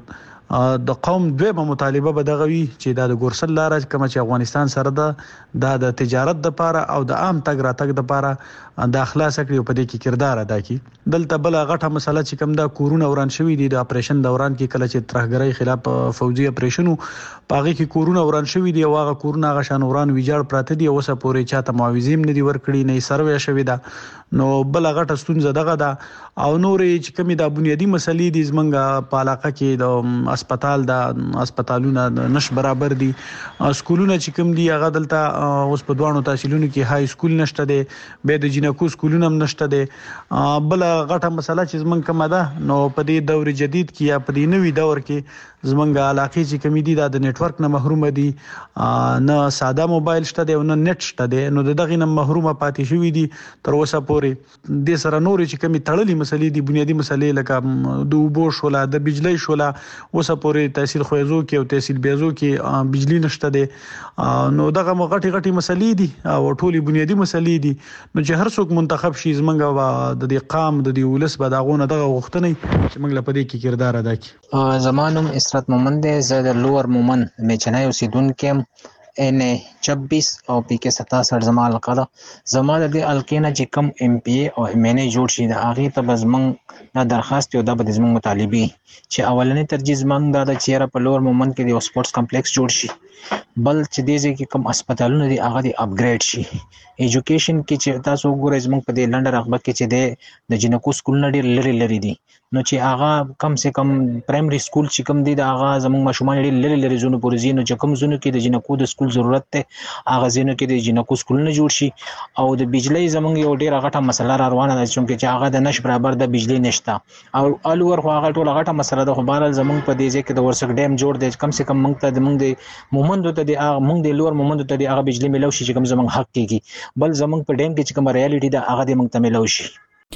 د قوم دویمه مطالبه به دغه وی چې دا د ګورسل لار کوم چې افغانستان سره ده د تجارت د لپاره او د عام تګ راتګ د لپاره د اخلاص کړي په دې کې کردار ادا کړي. دلته بل غټه مسله چې کوم دا کورونه وران شوی دي د اپریشن دوران کې کله چې ترهګرۍ خلاف فوجي اپریشنو پاغي کې کورونه وران شوی دي او هغه کورونه هغه شان وران ویجاړ پراته دي اوسه پورې چاته معاوضیم نه دي ورکړي نه سروې شوی ده. نو بل غټه ستونزه دغه ده او نورې چې کومې د بنیادی مسلې دي زمونږ په علاقه کې د هسپتال د هسپتالونو نش برابر دي. سکولونه چې کوم دي هغه دلته اوس په دوانو تحصیلونو کې های سکول نشته دي به د جنکو سکولونه هم نشته دي. بل غټه مسله چې زمونږ کومه ده نو په دې دور جدید کې یا په دې نوي دور کې زمونږ علاقې چې کوم دي د نتورک نه محروم دي نه ساده موبایل شته دي او نه نت شته دي نو دغه نه محرومه پاتې شوې دي تر اوسه پورې. د سره نور چې کوم تړلې مسلې دي بنیادی مسلې لکه د اوبو شولا د بجلی شولا اوسه پورې تحصیل خوځو کې او تحصیل بیزو کې بجلی نشته دي. نو دغه غټي مسلې دي او ټولي بنیادی مسلې دي نو چې هر څوک منتخب شي زمونږ د دې قام د دې ولس به داغونه دغه غوښتنې چې موږ لپاره کې کردار ادا کړي. زمانم اسرت مومن دی زه د لوور مومن میچنای اوسیدونکو ان 26 او پی کې 67 زما القا ده. زما د دې الکینه چې کم ام پی او ام ان جوړ شي د هغه ته بزمن دا درخواست یو د بزمن مطالبي چې اولنې ترجیح زمنګ دا د چیرې په لوور مومن کې د سپورتس کمپلیکس جوړ شي بل چې دې ځکه کم هسپتالونه دي هغه دی اپګریډ شي. ایجوکیشن کې چې تاسو وګورئ زموږ په دې لنډه رغبه کې چې د جنکو سکول نه ډېر لري دي نو چې هغه کم سے کم پرایمري سکول چې کم دي د هغه زموږ ماشومان ډېر لري زونه پورې زینو چې کم زونه کې د جنکو د سکول ضرورت ته هغه زینو کې د جنکو سکول نه جوړ شي. او د بجلی زموږ یو ډېر غټه مسله روانه ده چې هغه د نش برابر د بجلی نشته او الور خو هغه ټول غټه مسله ده. خو بهرحال زموږ په دې ځکه د ورسک ډیم جوړ دی کم سے کم موږ ته د موږ مومندو ته د موږ د لوور مومندو ته د هغه بجلی ملو شي چې کم زموږ حق کېږي بل زموږ په ډیم کې چې کوم ریالټي ده هغه د موږ ته ملو شي.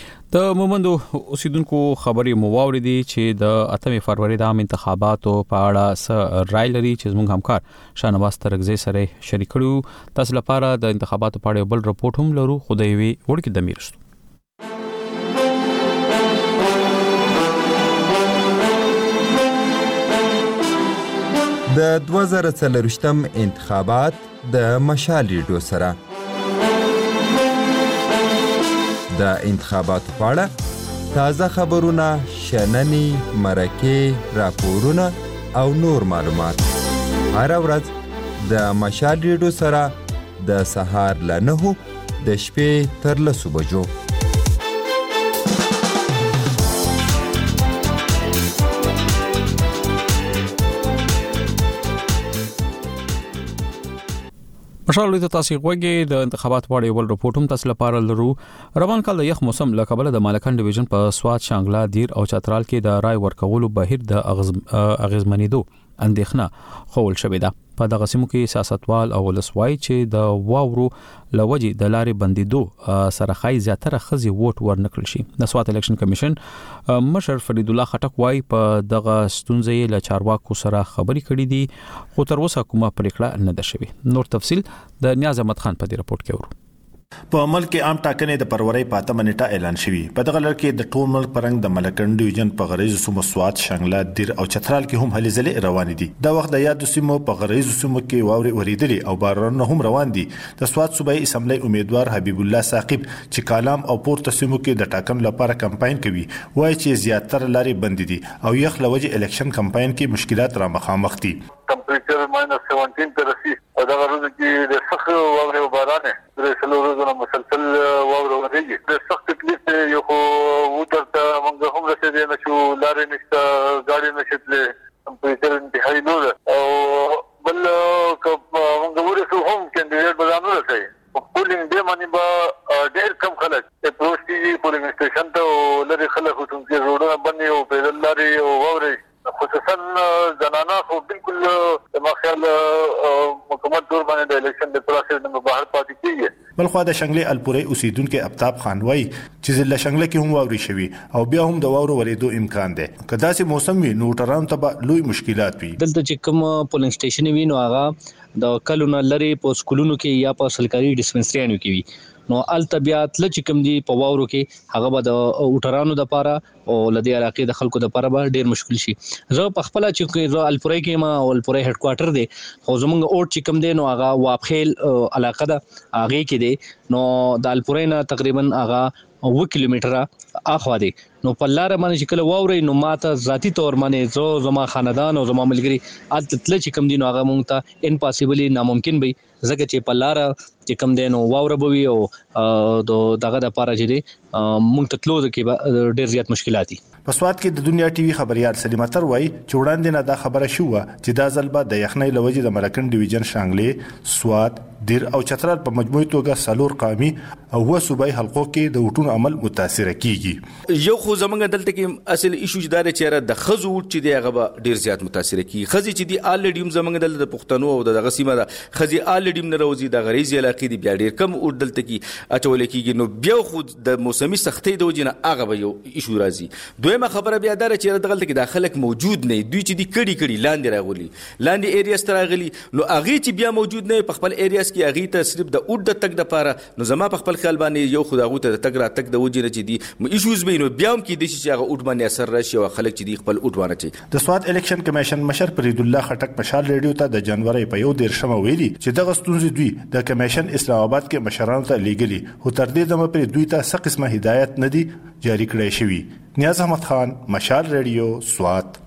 د مومندو اوسیدونکو خبرې موارد دي چې د 8 فروری د عام انتخاباتو په اړه س رائے لري چې زموږ همکار شانواز ترغزي سره شریک کړو. تاسو لپاره د انتخاباتو په اړه بل رپورت هم لرو خدای وي وړکې د میرستو. د 2023م انتخابات د مشال ریډیو سره د انتخاباتو په اړه تازه خبرونه، شننې، مرکې، راپورونه او نور معلومات هر ورځ د مشال ریډیو سره د سهار له 9 د شپې تر 10 بجو. مشال ته تاسو غوږی د انتخابات په اړه ول رپورټ هم تاسو لپاره لرو. روان کال د یخ موسم له کبله د مالکان ډیویژن په سواد، شانګلا، دیر او چترال کې د رای ورکولو بهیر د اغیزمنېدو اندېښنه خول شوې ده. په دغه سیمو کې سیاستوال او ولسوای چې د واورو لوجي د لارې بندیدو سره خای زیاتره خزي ووټ ورنکړل شي. د سواد الیکشن کمیشن مشر فرید الله خټک وايي په دغه ستونزې له چارواکو سره خبرې کړې دي خو تر اوسه کومه پریکړه نه ده شوې. نور تفصيل د نیاز احمد خان په دې رپورت کې ورو. په ملک کې عام ټاکنې د فروری په 8 نیټه اعلان شوې. په دغه لړ کې د ټول ملک پرنګ د ملکن ډیویژن په غریزو سیمو سواد، شانګلا، دیر او چترال کې هم هلې ځلې روان دي. دا وخت د یاد سیمو په غریزو سیمو کې واوري وریدلې او بارانونه هم روان دي. د سواد صوبایي اسمبلی امیدوار حبیب الله ثاقب چې کالام او پورته سیمو کې د ټاکنو لپاره کمپاین کوي وایي چې زیاتره لارې بند دي او یخ لوجه الیکشن کمپاین کې مشکلات را مخامخ دي. ټمپریچر -17 ته رسي او دا ورځ کې د سخت واورې او باران درې څلور ورځې مسلسل واوره ورېږي د سخت تکلیف یو خو وترته موږ هم رسېدې نشو لارې نشته ګاډي نشته تمپریچر انتهایی لوړ او بل موږ ورسو هم کاندیدټ بزانو رسېږي پولینګ ډے باندې به ډېر کم خلک اپروچ کیږي پولینګ سټیشن ته او لري خلک چې روډونه بندي او پیدل لارې او واورې خصوصا زنانه خو بالکل ما خیال مکمل طور باندې د الیکشن د پروسس نه بهر پاتې کیږي بلخو د شنګلې الپوري اوسیدونکو ابتاب خان وای چې ضلع شنګلې کې هم واوري شوي او بیا هم د واورو ورېدو امکان دی کدا سي موسم وي نو ټران ته لوی مشکلات وي دلته چې کوم پولینګ سټیشن وي نو هغه د کلونو لري په سکولونو کې یا په سرکاري ډیسپنسریانو کې وي نو التبيات لچ کوم دي په واورو کې هغه به د اوټرانو د پاره او لدی علاقې د خلکو د پاره به ډیر مشکل شي زه په خپل چې الپوري کې ما او الپوري هډ کوارټر دی خو زمونږ اوټ چې کوم دی نو هغه واپخیل علاقه ده هغه کې دی نو د الپوري نه تقریبا هغه 2 کیلومتره اخوا دی نو په لار باندې چې کله واوري نو ماته ذاتی تور باندې زما خاندان او زما ملګری التل چې کوم دي نو هغه مونږ ته امپاسیبلی ناممکن وي ځکه چې په لار چې کوم دی نو واوره بوي او دغه د پاره چې دی مونږ ته تلو کې ډیر زیات مشکلات دي په سواد کې د دنیا ټي وي خبريال سلیمه تر وای چې وړاندې نه دا خبره شو چې دا ځل د یخنۍ لوجې د ملکن ډیویژن شانګلې سواد دیر او چترال په مجموعي توګه سالور قامي او و صوبای حلقو کې د وټونو عمل متاثر کیږي یو خو زمونږ دلته کې اصل ایشو جدار چیرې د خزو وټ چې دی هغه ډیر زیات متاثر کیږي خزي چې دی الډیم زمونږ دلته د پښتنو او د غسیمه د خزي الډیم نه روزي د غریزي علاقې دی بیا ډیر کم وټ دلته کې اچول کیږي نو بیا خو د موسمي سختۍ د وجنه هغه به یو ایشو راځي دویمه خبره بیا دار چې دغه کې د خلک موجود نه دوی چې دی کړي لاندې راغلي لاندې ایریاس تر راغلي نو هغه چې بیا موجود نه په خپل ایریاس کې هغه ته صرف د اوټ د تک د پاره نو زما په خپل خیال باندې یو خداغو ته د تک را تک د وجنه چې دی ایشوز به نو بیا هم کې د چې هغه اوټ باندې اثر راشي او خلک چې دی خپل اوټ باندې چي د سواد الیکشن کمیشن مشر فرید الله خټک مشال ریډیو ته د جنوري په 1 ویلي چې دغه ستونزې دوی د کمیشن اسلام آباد کې مشرانو ته لیږلي هو تر دې دمه پر دوی ته څه قسمه هدایت نه دي جاری کړی شوی نیاز احمد خان مشال ریډیو سواد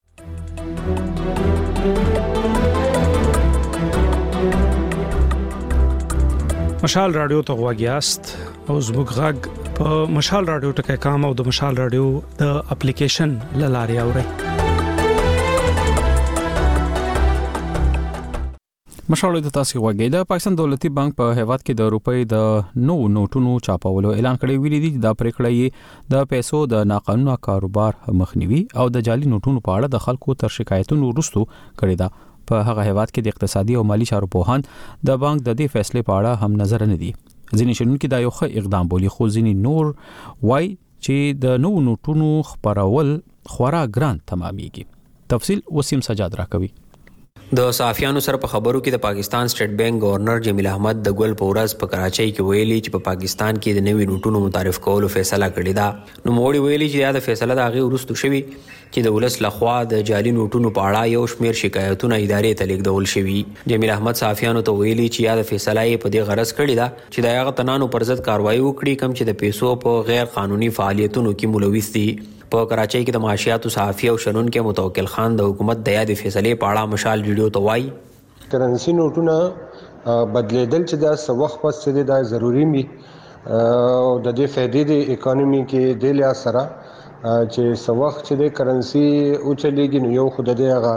مشال رادیو ته غواګیاست او زموږ غږ په مشال رادیو ټکي کام او د مشال رادیو د اپلیکیشن لاري اوري مشال د تاسو غواګي د پاکستان دولتي بانک په هیواد کې د روپۍ د نو نوټونو چاپولو اعلان کړی ویلي دي د پریکړې د پیسو د ناقانونه کاروبار مخنیوي او د جعلي نوټونو په اړه د خلکو تر شکایتونو وروسته کړی دا په هغه هیواد کې د اقتصادي او مالی چارو پوهان د بانک د دې فیصلې په اړه هم نظر نه دي ځینې شنونکو دا یو ښه اقدام بولي خو ځینې نور وای چې د نو نوټونو خبرول خورا ګران تمامېږي تفصیل وسیم سجاد راکوي د صحافیانو سره په خبرو کې د پاکستان سټیټ بانک گورنر جمیل احمد د ګل په ورځ په کراچۍ کې ویلي چې په پاکستان کې د نوي نوټونو متعارف کولو فیصله کړې ده نو موږ ویلي چې دا فیصله د هغه وروسته شوی چې د ولس لخوا د جعلي نوټونو په اړه یو شمېر شکایتونه ادارې ته لیږدول شوي جمیل احمد صحافیانو ته ویلي چې دا فیصله یې په دې غرض کړې ده چې د هغه تنانو پر ضد کاروایی وکړي کوم چې د پیسو په غیر قانوني فعالیتونو کې ملوث دي په کراچۍ کې د معاشياتو صحافي او شنونکو متوکل خان د حکومت د یاد فیصلې په اړه مشال ویډیو ته وایي کرنسي نوټونه بدلیدل چې دا څه وخت پس چې دا ضروری وي او د دې فائدې د اکانومي کې د لیا سره چې څه وخت چې د کرنسي او چلیږي نو یو خود د هغه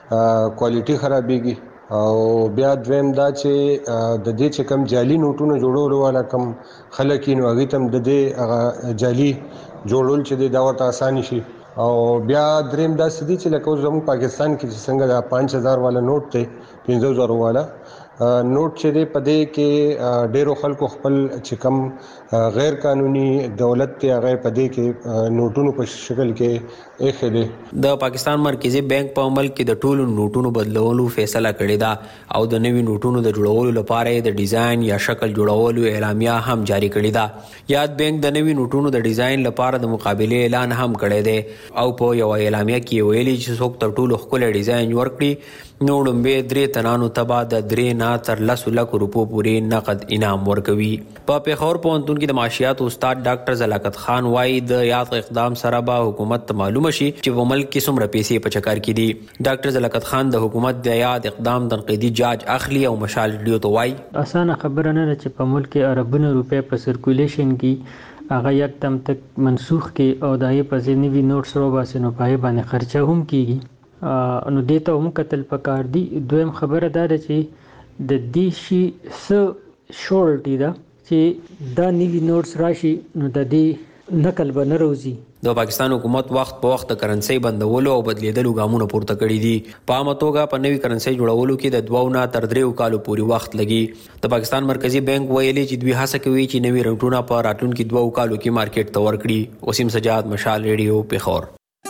کوالټي خرابېږي او بیا دویم دا چې د دې چې کم جعلي نوټونه جوړولو والا کم خلک نو هغه تم د دې هغه جعلي جوړول چې دا ورته اساني شي او بیا دریم دا سدي چې لکه زموږ پاکستان کې څنګه دا 5000 والا نوٹ ته 15000 والا نوٹ چې دی پدې کې ډېرو خلکو خپل چې کم غیر قانوني دولت ته هغه پدې کې نوټونو په شکل کې اخی دي د پاکستان مرکزی بانک په عمل کې د ټولو نوټونو بدلولو فیصله کړې ده او د نوي نوټونو د جوړولو لپاره د ډیزاین یا شکل جوړولو اعلامیه هم جاری کړې ده یاد بانک د نوي نوټونو د ډیزاین لپاره د مقابله اعلان هم کړی دی او په یو اعلامیه کې ویلي چې څوک تر ټولو خپل ډیزاین ورکړي نو لومبه درې تنانو تبا د درې نه نه تر 10 لک روپو پورې نقد انعام ورکوي. په پیښور پوهنتون کې د معاشیات استاد ډاکټر زلاقت خان وایي د یاد اقدام سره به حکومت ته معلومه شي چې په ملک کې څومره پیسې په چکر کې دي. ډاکټر زلاقت خان د حکومت د یاد اقدام تنقیدي جاج اخلي او مشال ریډیو ته وایي اسانه خبره نه ده چې په ملک کې اربونه روپے په سرکولیشن کې هغه یکدم تک منسوخ کې او دای په ځینوي نوټس رو باسي نو پای باندې خرچه هم کیږي نو دیته هم قتل پکار دی. دویم خبره ده چې د دې شي س شورټی ده چې دا نیوی نوټس راشي نو د دې نقل به نه روزي. د پاکستان حکومت وخت په وخت د کرنسي بندولو او بدلیدلو ګامونه پورته کړي دي. په عامه توګه په نوي کرنسي جوړولو کې د 2 نه تر 3 کالو پورې وخت لګي. د پاکستان مرکزی بانک ویلي چې دوی هڅه کوي چې نوي رنټونه په راتلونکي 2 کالو کې مارکیټ ته ورکړي. وسیم سجاد، مشال ریډیو، پیښور.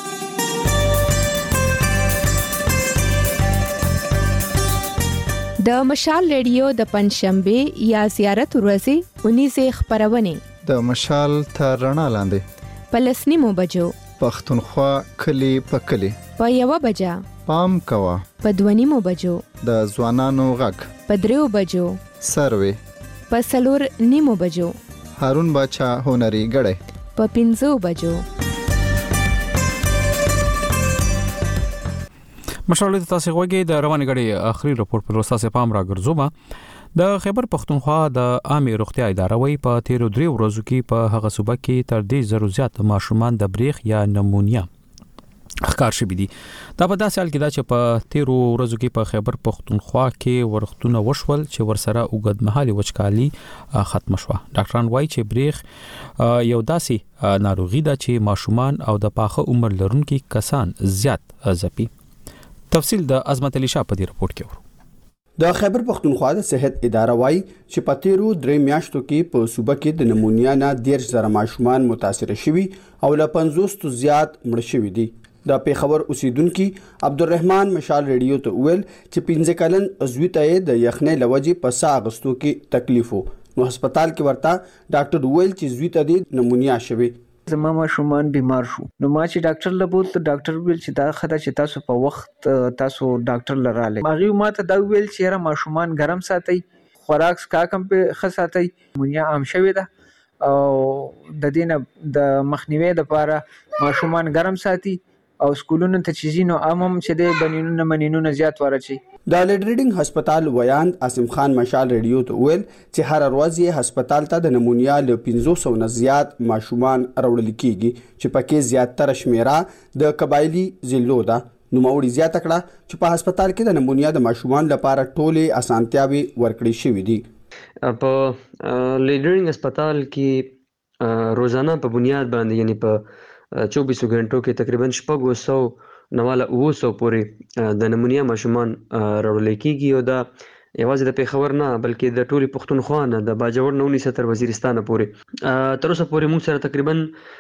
د مشال ریډیو د پنځشنبه یا زیارت ورځې 19 خبرونه د مشال تر رڼا لاندې پلسنیمو بجو پښتونخوا کلی په کلی په 1 بجا پام کوا په 2 بجو د ځوانانو غږ په 3 بجو سروي په 4 بجو هارون باچا هنري غړې په 5 بجو. مشال تاسو غوږی د رواني غړي اخري رپورت پر اساس پام را ګرځوما. د خیبر پختونخوا د عامه روغتیا اداره وی په 13 ورځو کې په هغه صوبه کې تر 10 زیات ماشومان د بریخ یا نمونیا ښکار شوي دي. دا په داسې حال کې دا چې په 13 ورځو کې په خیبر پختونخوا کې ورختونه وشول چې ورسره اوږد مهالي وچکالي ختم شوه. ډاکټران وایي چې بریخ یو داسې ناروغي ده چې ماشومان او د پاخه عمر لرونکي کسان زیات ځپي. تفصیل د عظمت علی شاه په دې رپورت کې ورو. د خیبر پختونخوا د صحت اداره وایي چې په 13 میاشتو کې په صوبه کې د نمونیا نه 10,000 ماشومان متاثر شوي او له 50 زیات مړ شوي دي. د پیښور اوسیدونکو عبدالرحمن مشال ریډیو ته ویل چې 15 کلن عضوي ته د یخنۍ لوجې په سا اغستو کې تکلیف وو نو هسپتال کې ورته ډاکټر ویل چې عضوي ته د نمونیا شوي. زما ماشومان بیمار شو نو ما چې ډاکټر لبوت ډاکټر ویل چې دا خدای چې تاسو په وخت تاسو ډاکټر لراله ماغي ما ته دا ویل چې را ماشومان ګرم ساتي خوراک کا کم په خساتي مونیا عام شوی ده او د دینه د مخنیوي لپاره ماشومان ګرم ساتي او سکولونو ته چیزینو عامم چې د بنینونو منینونو زیات ورچی. د لیډ ریډینګ هسپتال ویاند عاصم خان مشال ریډیو ته ویل چې هر ورځ یې هسپتال ته د نمونیا له 500 نه زیات ماشومان راوړل کیږي چې پکې زیاتره شمیره د قبایلی ضلعو ده. نو موري زیات کړه چې په هسپتال کې د نمونیا د ماشومان لپاره ټولې اسانتیاوي ورکړې شوې دي. په لیډ ریډینګ هسپتال کې روزانه په بنیاد باندې یعنی په 24 غنټو کې تقریبا 600 نواله 200 پورې د نمونیا ماشومان راوړل کیږي او دا یوازې د پیښور نه بلکې د ټولي پښتونخوا نه د باجوړ نه 19 تر وزیرستان پورې تر اوسه پورې موږ سره تقریبا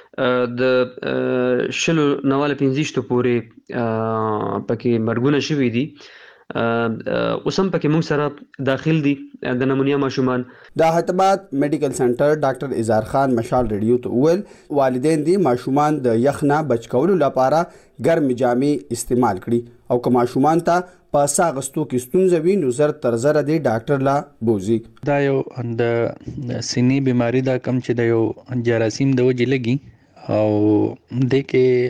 د شلو نواله 15 پورې پکې مرګونه شوي دي. اوسم پکې موږ سره داخل دي د نمونیا ماشومان. د حتمات میډیکل سنټر ډاکټر اظهار خان مشال ریډیو ته ویل والدین دي ماشومان د یخنه بچ کولو لپاره ګرم جامې استعمال کړي او که ماشومان ته په ساغستو کې ستونزه وي نو زر تر زر دی ډاکټر لا بوزي. دا یو د سینې بیماری دا کم چې د یو جراثیم د وجې لګي او د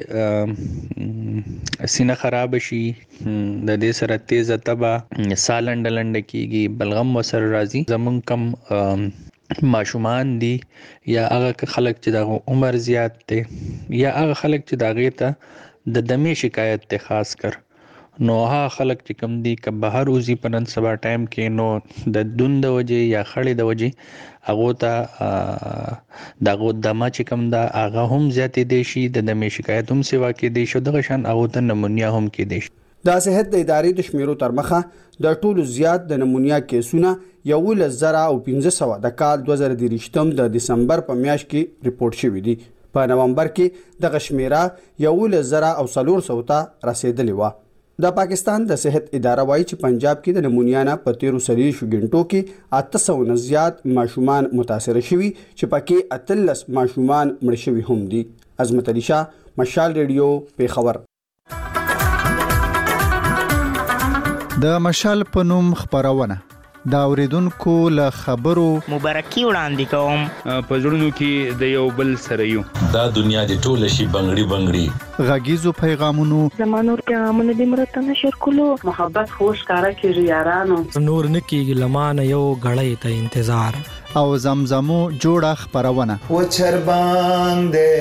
کې سینه خراب شي د دې سره تیز تبا سالند کیږي بلغم وسر راځي. زمون کم ماشومان دي یا هغه خلک چې د عمر زیات دي یا هغه خلک چې د غیته د دمې شکایت ته خاص کر نو ها خلک چې کم دي که بهر وزي په نن سبا ټایم کې نو د دوند وجې یا خړې د وجې هغه ته دغه دمه چې کم دا هغه هم زیاتې دي شي د دمې شکایت هم سیوا کې دي شو دغه شان هغه ته نمونیا هم کې دي. د صحت د ادارې د شمیرو تر مخه د ټولو زیات د نمونیا کیسونه 1,1500 د کال 2023 د دسمبر په میاشت کې ریپورت شوی دي. په نومبر کې د غشمیره 1,400 ته رسیدلې و. د پاکستان د صحت اداره وایي چې پنجاب کې د نمونیا نه په 13 غنټو کې 800 نه زیات ماشومان متاثر شوي چې پکې 13 ماشومان مړ شوي هم دي. عظمت علی شاه، مشال ریډیو، پیښور. د مشال په نوم خبرونه دا اوریدونکو له خبرو مبارکي وړاندې کوم. په زړونو کې د یو بل سره یو. دا دنیا د ټوله شي بنگړي بنگړي. غږیزو پیغامونو زمانور پیغامونه د مرته نشر کولو محبت خوش کارا کیږي یارانو. نور نکیږي لمانه یو غړې ته انتظار. او زمزمو جوړه خبرونه و چربان دې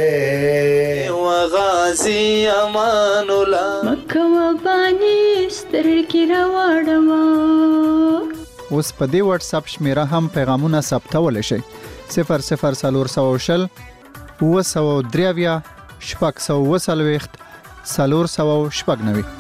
وغازي امان الله مکه و بانی سترګې راوړم. اوس په دې واتس اپ شمیره هم پیغامونه ثبتول شي 00400 903 440